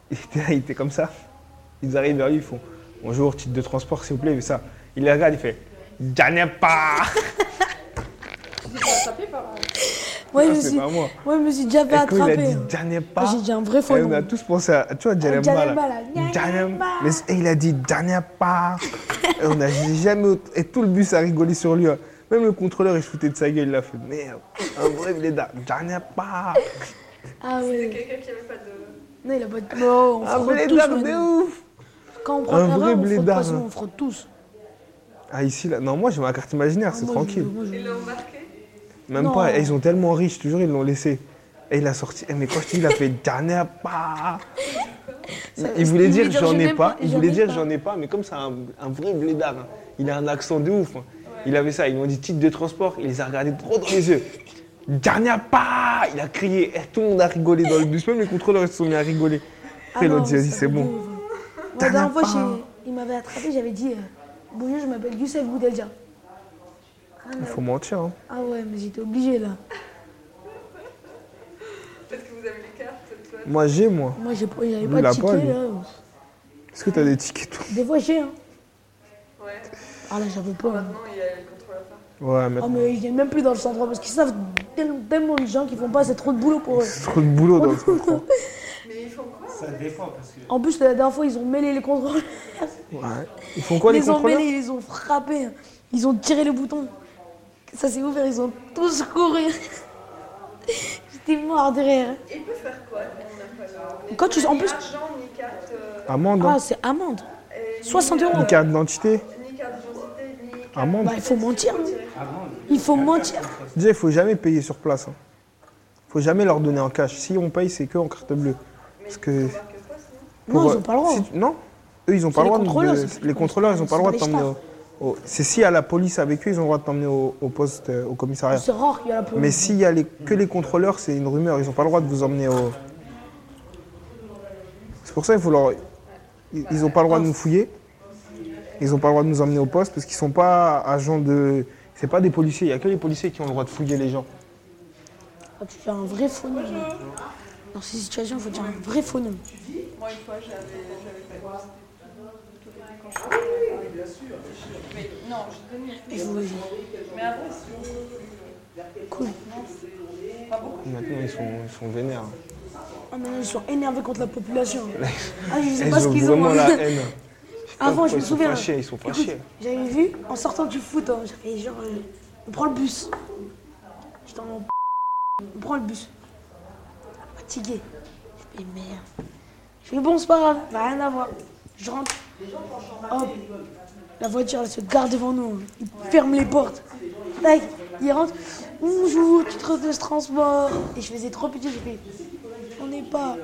Il était là, il était comme ça. Ils arrivent vers lui, ils font bonjour, titre de transport, s'il vous plaît, il fait ça. Il les regarde, il fait J'en pas. J'ai été attrapé par un. Ouais, je Non, me c'est suis, pas moi. ouais, je me suis déjà fait Et quand il a attraper. dit hein. J'en Ah, pas. j'ai dit un vrai faux Et on a nom. tous pensé à. Tu vois, Djanemba Djanemba, là. là. Djanemba. Mais et il a dit J'en pas. Et on a jamais. autre- Et tout le bus a rigolé sur lui. hein. Même le contrôleur, il se foutait de sa gueule. Il a fait merde. Un vrai blédard. J'en pas. Ah C'était ouais. quelqu'un qui avait pas de. Non, il a pas de. Non, on Un fraude tous. blédard de maintenant. ouf. Quand on prend Un une vrai erreur, on fraude blédard, pas, sinon hein. on fraude tous. Ah, ici, là. Non, moi, j'ai ma carte imaginaire, Ah, c'est moi, je- tranquille. moi, je- Ils l'ont marqué. Même Non. pas, et ils ont tellement riche, toujours ils l'ont laissé. Et il a sorti, eh, mais quand je te dis, il a fait dernière pas. Il, il voulait il dire voulait dire, j'en je ai n'ai pas, pas, il j'en voulait ai dire pas. j'en ai pas, mais comme c'est un, un vrai blédard, hein. Il a un accent de ouf. hein. Il avait ça, ils lui ont dit titre de transport, il les a regardés trop dans les yeux. Dernière pas. Il a crié, et tout le monde a rigolé dans le bus, même les contrôleurs ils se sont mis à rigoler. Après, Ah l'autre non, dit, vas-y, ça c'est fait bon. de ouf, hein. Moi, la Dernière dernière fois, pas. j'ai- il m'avait attrapé, j'avais dit euh, bonjour, je m'appelle Youssef Boudelja. Ah, Il non. faut mentir. Hein. Ah ouais, mais j'étais obligé là. Parce que vous avez les cartes, toi. Moi j'ai, moi. Moi, j'ai pas- j'avais Lui, pas il de a ticket pas, lui. là. Est-ce que t'as des tickets tout Des fois, j'ai. Hein. Ouais. Ah là, j'avais pas. hein. Maintenant, il y a le contrôle à faire. Ouais, Ah, mais mais ils viennent même plus dans le centre parce qu'ils savent tel- tellement de gens qui font pas, c'est trop de boulot pour eux. c'est trop de boulot dans le centre. Mais ils font quoi? Ça dépend parce que En plus, la dernière fois, ils ont mêlé les contrôles. Ouais. Ils font quoi Ils les les ont contrôleurs mêlés, ils les ont frappés. Ils ont tiré le bouton. Ça s'est ouvert, ils ont tous couru. J'étais mort derrière. Et il peut faire quoi? On n'a pas le- Quand tu- en ni plus- argent, ni carte. euh, Amende, hein. Ah, c'est amende. et ni, soixante euros. Une carte d'identité. Ni carte d'identité, ni carte. Amende. Bah, il faut mentir. hein. avant, Il faut mentir. Déjà, il faut jamais payer sur place. Il faut jamais leur donner en cash. Si on paye, c'est que en carte bleue. Parce que Marque quoi sinon? Non, pour- ils ont pas le droit. si tu- non, eux, ils ont pas le les droit. de- contrôleurs, de- c'est- les contrôleurs, ils ont pas le droit de c'est t'emmener les au. au- C'est s'il y a la police avec eux, ils ont le droit de t'emmener au, au poste, euh, au commissariat. C'est rare qu'il y a la police. Mais s'il y a les- que les contrôleurs, c'est une rumeur. Ils ont pas le droit de vous emmener au. C'est pour ça qu'il faut leur. Ils ils ont pas le droit de nous fouiller. Ils ont pas le droit de nous emmener au poste parce qu'ils sont pas agents de. C'est pas des policiers. Il y a que les policiers qui ont le droit de fouiller les gens. Ah, tu fais un vrai faux nom. Dans ces situations, il faut dire un vrai faux nom. Moi, une fois, j'avais j'avais fait quoi? Quand je suis arrivée. Mais non, je donne Il faut- Mais avant, c'est Cool. pas beaucoup. Maintenant, ils sont, ils sont vénères. Ah, maintenant, ils sont énervés contre la population. Ah, je sais Ils pas ce ont qu'ils ont. vraiment la haine. Avant, je me Ils sont souviens. fâchés, ils sont Écoute, fâchés. j'avais vu, en sortant du foot, hein, j'avais genre, euh, on prend le bus. J'étais en... On prend le bus. Fatigué. Je fais merde. Je fais bon, c'est pas grave, va rien à voir. Je rentre. Hop. La voiture, elle se gare devant nous. Il ferme les portes. Tac. Il rentre. Bonjour, titre de ce transport. Et je faisais trop petit, j'ai fait. On n'est pas.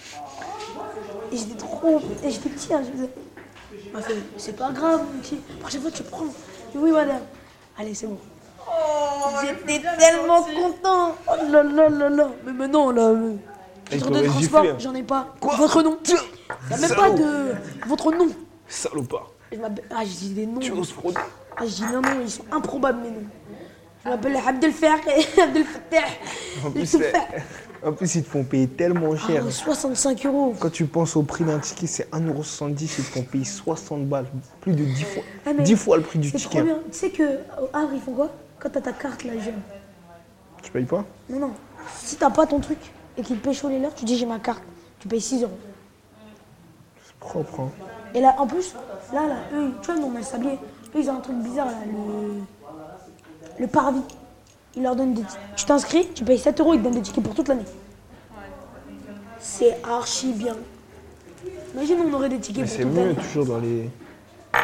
Et j'étais trop. Et j'étais petit, hein, je faisais. Il m'a fait, c'est pas grave, mon petit. Prochaine fois, tu prends. Je dis, oui, madame. Allez, c'est bon. J'étais tellement content. Oh là là là là. Mais maintenant, là, le Il titre de t'aurait transport, giflé, hein. j'en ai pas. Quoi Votre nom. Tiens, Il n'y a même salaud. pas de. Votre nom. Salopard. Je m'appelle- Ah, je dis des noms. Tu oses frauder. Ah, je dis non, non, ils sont improbables, mes noms. Je m'appelle Abdel Fer et Abdel Fattah. En plus, Abdel Fattah. en plus, ils te font payer tellement cher. Ah, soixante-cinq euros. Quand tu penses au prix d'un ticket, c'est un euro soixante-dix, ils te font payer soixante balles. Plus de dix fois, Ah, mais dix fois le prix du C'est ticket. trop bien. Tu sais qu'au Havre, ils font quoi? Quand t'as ta carte, là, jeune. Tu payes pas? Non, non. Si t'as pas ton truc et qu'ils te pécho les leurs, tu dis j'ai ma carte. Tu payes six euros. C'est propre, hein. Et là, en plus, là, là, eux, tu vois, non, mais sablier, eux, ils ont un truc bizarre, là, le, le parvis. Ils leur donnent des ti- Tu t'inscris, tu payes sept euros, ils te donnent des tickets pour toute l'année. C'est archi bien. Imagine, on aurait des tickets Mais pour c'est toute mieux l'année. toujours dans les. Bah,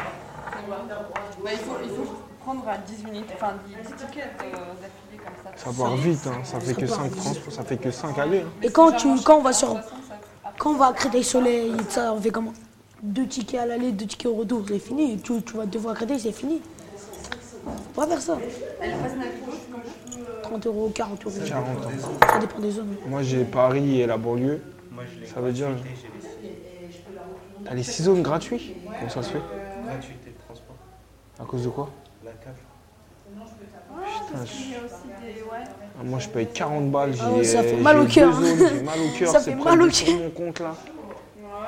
il, faut, il faut prendre à dix minutes, enfin dix tickets euh, d'affilée comme ça. Ça part vite, hein. Ça fait que part cinq vite. transports, ça fait que cinq allées. hein. Et quand, tu, quand on va sur. Ça, ça- Quand on va à Créteil-Soleil, ça, on fait comment? Deux tickets à l'aller, deux tickets au retour, c'est fini. Tu, tu vas deux fois à Créteil, c'est fini. On va faire ça. Elle passe Navigo, c'est combien? trente euros, quarante euros. quarante ans. Ça dépend des zones. Moi, j'ai Paris et la banlieue. moi je l'ai Ça veut dire. gratuité, j'ai les T'as les six zones gratuits? Comment ça se fait? gratuité de transport. À cause de quoi? La C A F. Putain, je- Il y a aussi des. Ouais. Ah, moi, je paye quarante balles. J'ai Ah ouais, ça fait euh, mal j'ai au cœur. deux zones, j'ai mal au cœur. Ça c'est fait près mal de au tout cœur. mon compte là.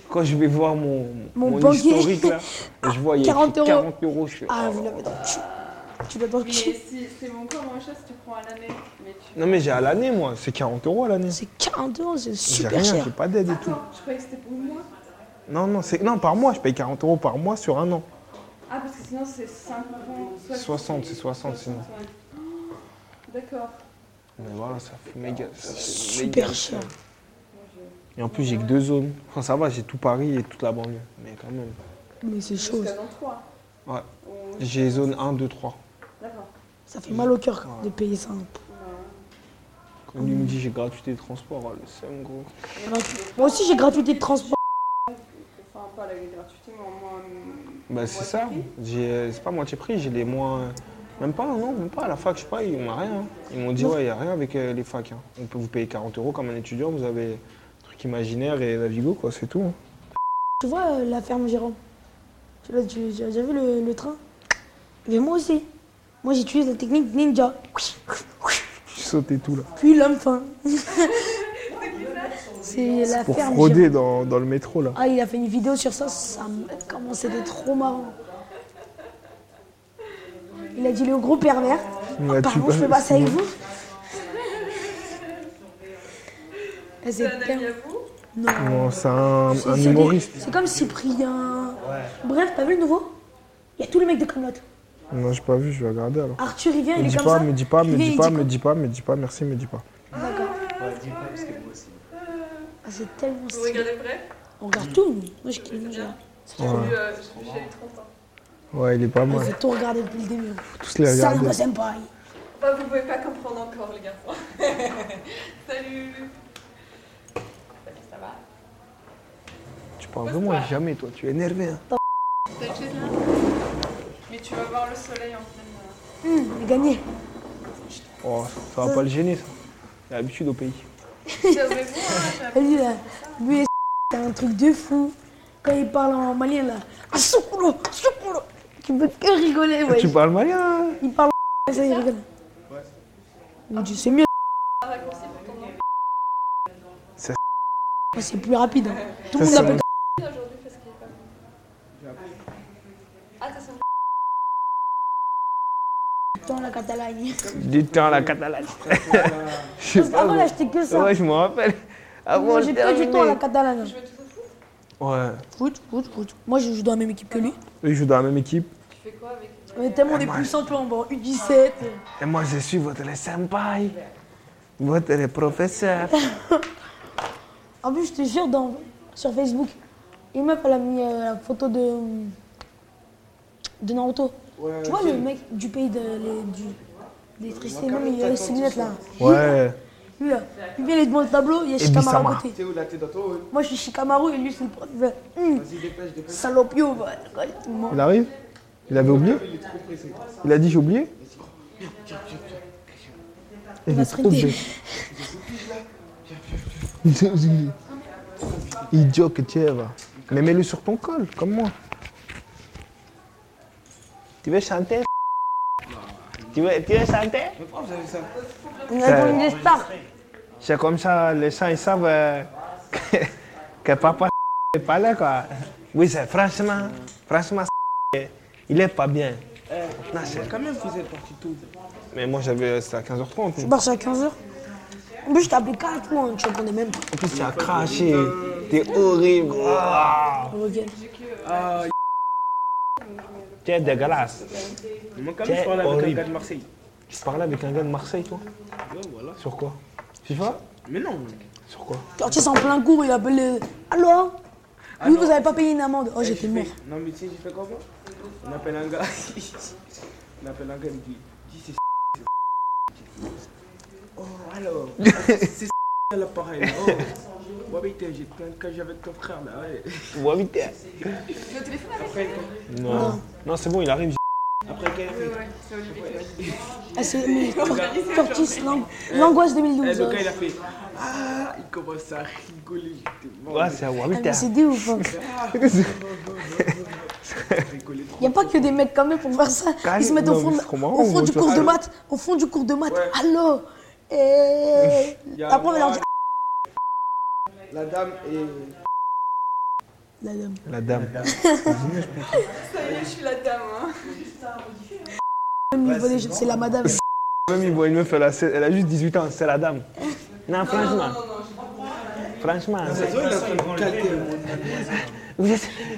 Quand je vais voir mon, Mon mon banquier. historique là, je vois il y a quarante écrit euros. quarante euros. Je fais, Ah, oh vous là l'avez là. dans le cul. Tu l'as dans le Mais cul. si, c'est mon corps moins cher si tu prends à l'année. Mais tu... Non mais j'ai à l'année moi, c'est quarante euros à l'année. C'est quarante euros, c'est J'ai super rien, cher. j'ai pas d'aide et tout. Attends, je croyais que c'était pour moi. Non, non, c'est non par mois, je paye quarante euros par mois sur un an. Ah, parce que sinon c'est cinquante... soixante, c'est soixante sinon. ouais. Oh, d'accord. Mais voilà, ça fait méga. Ça fait Super méga cher. Moi, je- Et en plus j'ai que deux zones. Enfin ça va, j'ai tout Paris et toute la banlieue. Mais quand même. Mais c'est chaud. Jusqu'à dans trois. Ouais. Ou- J'ai zone un, deux, trois. D'accord. Ça fait mal au cœur de payer ça. Ouais. Quand lui me dit j'ai gratuité de transport, oh, le seum gros. Moi aussi, j'ai gratuité de transport. Enfin, pas la gratuité, mais au moins. Bah c'est ça, j'ai c'est pas moitié prix, j'ai les moins. Même pas, non, même pas, à la fac, je sais pas, ils m'ont rien. hein. Ils m'ont dit, ouais, il n'y a rien avec euh, les facs. hein. On peut vous payer quarante euros comme un étudiant, vous avez un truc imaginaire et Navigo, quoi, c'est tout. hein. Tu vois euh, la ferme Jérôme? Tu l'as tu- tu as déjà vu le, le train? Mais moi aussi. Moi, j'utilise la technique ninja. Je sautais tout là. Puis l'homme fin. C'est la Pour ferme frauder Jérôme. dans, dans le métro là. Ah, il a fait une vidéo sur ça, ça me- comment c'était trop marrant. Il a dit le gros pervers. Il m'a Pardon, tué. je peux passer avec vous? Et C'est un c'est ami à vous? Non. Non, c'est un, C'est- un c'est humoriste. des- C'est comme Cyprien. Bref, t'as vu le nouveau? Il y a tous les mecs de Camelot. Non, j'ai pas vu, je vais regarder alors. Arthur, il vient, Me il est dis comme pas, ça. me dis pas, Il me vient, dis il pas, dit me quoi? dis pas, me dis pas, merci, me dis pas. D'accord. Ouais, dis pas parce que moi aussi. Ah, c'est tellement Vous stylé. regardez vrai? On regarde tout, nous. Moi, je kiffe. moi, je regarde. J'ai vu, euh, j'ai vu, j'avais trente ans. Ouais, il est pas On mal. fait tout regarder depuis le début. Tous les Ça, regarder. moi, senpai. Bah, vous pouvez pas comprendre encore, les garçons. Salut. Salut, ça va? Tu parles de moi jamais, toi, tu es énervé. Hein. T'as une chaise là? Mais tu vas voir le soleil en pleine. Hum, il a gagné. Oh, ça va pas le gêner ça. Il a l'habitude au pays. J'avais vu, hein, Et lui, là, lui, c'est un truc de fou. Quand il parle en malien, là. Ah, soukoulo, soukoulo. Tu peux que rigoler, ouais. Tu parles malien hein. Il parle en ça, il rigole. Il dit, c'est mieux. un raccourci pour ton nom. Ouais, c'est plus rapide. hein. Tout le Ça, monde c'est l'appelle Aujourd'hui, parce qu'il est pas bon. Ah, t'as son. dans la Catalogne. Du temps la Catalogne. Je sais Parce pas. qu'avant, moi. là, j'étais que ça. Ouais, je me rappelle. Avant, Moi, j'ai que du temps à la Catalogne. Tu veux tout au foot? Ouais. Foot, foot, foot. Moi, je joue dans la même équipe que lui. Eux, ils jouent dans la même équipe. Tu fais quoi avec. On est tellement des moi, puissants que là, on va en U dix-sept. Et moi, je suis votre senpai. Votre professeur. En plus, je te jure, dans, sur Facebook, une meuf, elle a mis euh, la photo de, de Naruto. Tu vois le mec du pays de, les, du, des tristes, même il a ses lunettes là. Ouais. Lui là, il vient, il est devant le tableau, il y a Shikamaru à Bisama. côté. T'es où là? T'es dans ton hall? Moi je suis Shikamaru et lui c'est le prof. Il fait, hum, Vas-y, dépêche, dépêche. salopio, va. Tout le monde. Il arrive Il avait oublié Il est trop pressé. Il a dit j'ai oublié Il va est se trop rester. bête. Idiot que tu es, va. Mais mets-le sur ton col, comme moi. Tu veux chanter tu veux, tu veux chanter Mais pourquoi vous avez ça? On a devant des stars. C'est comme ça, les gens ils savent euh, que, que papa n'est pas là, quoi. Oui, c'est franchement, franchement, il est pas bien. Non, c'est- Quand même, vous êtes parti tout. Mais moi, j'avais, c'était à quinze heures trente. Je suis parti à quinze heures. En plus, je t'ai appelé quatre fois, tu comprenais même pas. En plus, tu as craché. T'es horrible. Ah, Reviens. Ah, tu es dégueulasse. moi, quand Quel même, je parle avec un horrible. gars de Marseille. Tu parlais avec un gars de Marseille, toi Ouais, voilà. Sur quoi FIFA Mais non. Sur quoi Quand tu es en plein cours, il appelle le. Allô? Ah Oui, non. vous avez pas payé une amende. Oh, Eh, j'étais j'ai mort. fait- Non, mais tu sais, j'ai fait comment? On appelle un gars. On appelle un gars, il me dit, dis c'est Oh, alors, c'est à l'appareil. là. Oh, ouais, mais t'es- j'ai plein de cas avec ton frère là. Ouais. Ouais, vite. Tu veux au téléphone avec? Après, quand- Non. Non, c'est bon, il arrive. après qu'elle a Oui, fait. ouais, c'est Olivier. Ah, c'est mais, Curtis, l'ang- l'angoisse deux mille Eh, douze. le hein. gars, il a fait. Ah, il commence à rigoler. J'étais mort. Ouais, c'est à Ah, Wabita. mais c'est des ouf. Hein. Rigolé trop. Il n'y a pas que des mecs comme eux pour faire ça. Ils se mettent au Non, fond, mais de- c'est trop marrant, au fond moi, du ça. cours de Allô maths. Au fond du cours de maths. Ouais. Allô. Et... Il y a Après, on va leur moi, dire. La dame et. La dame. La dame. Ça y est, je suis la dame. Hein. Même lui voler, c'est la madame. Même il voit une meuf, elle a, elle a juste dix-huit ans, c'est la dame. Non, franchement. Non, non, non, je comprends. Franchement. Ça se voit, il est en train de calquer. Vous êtes-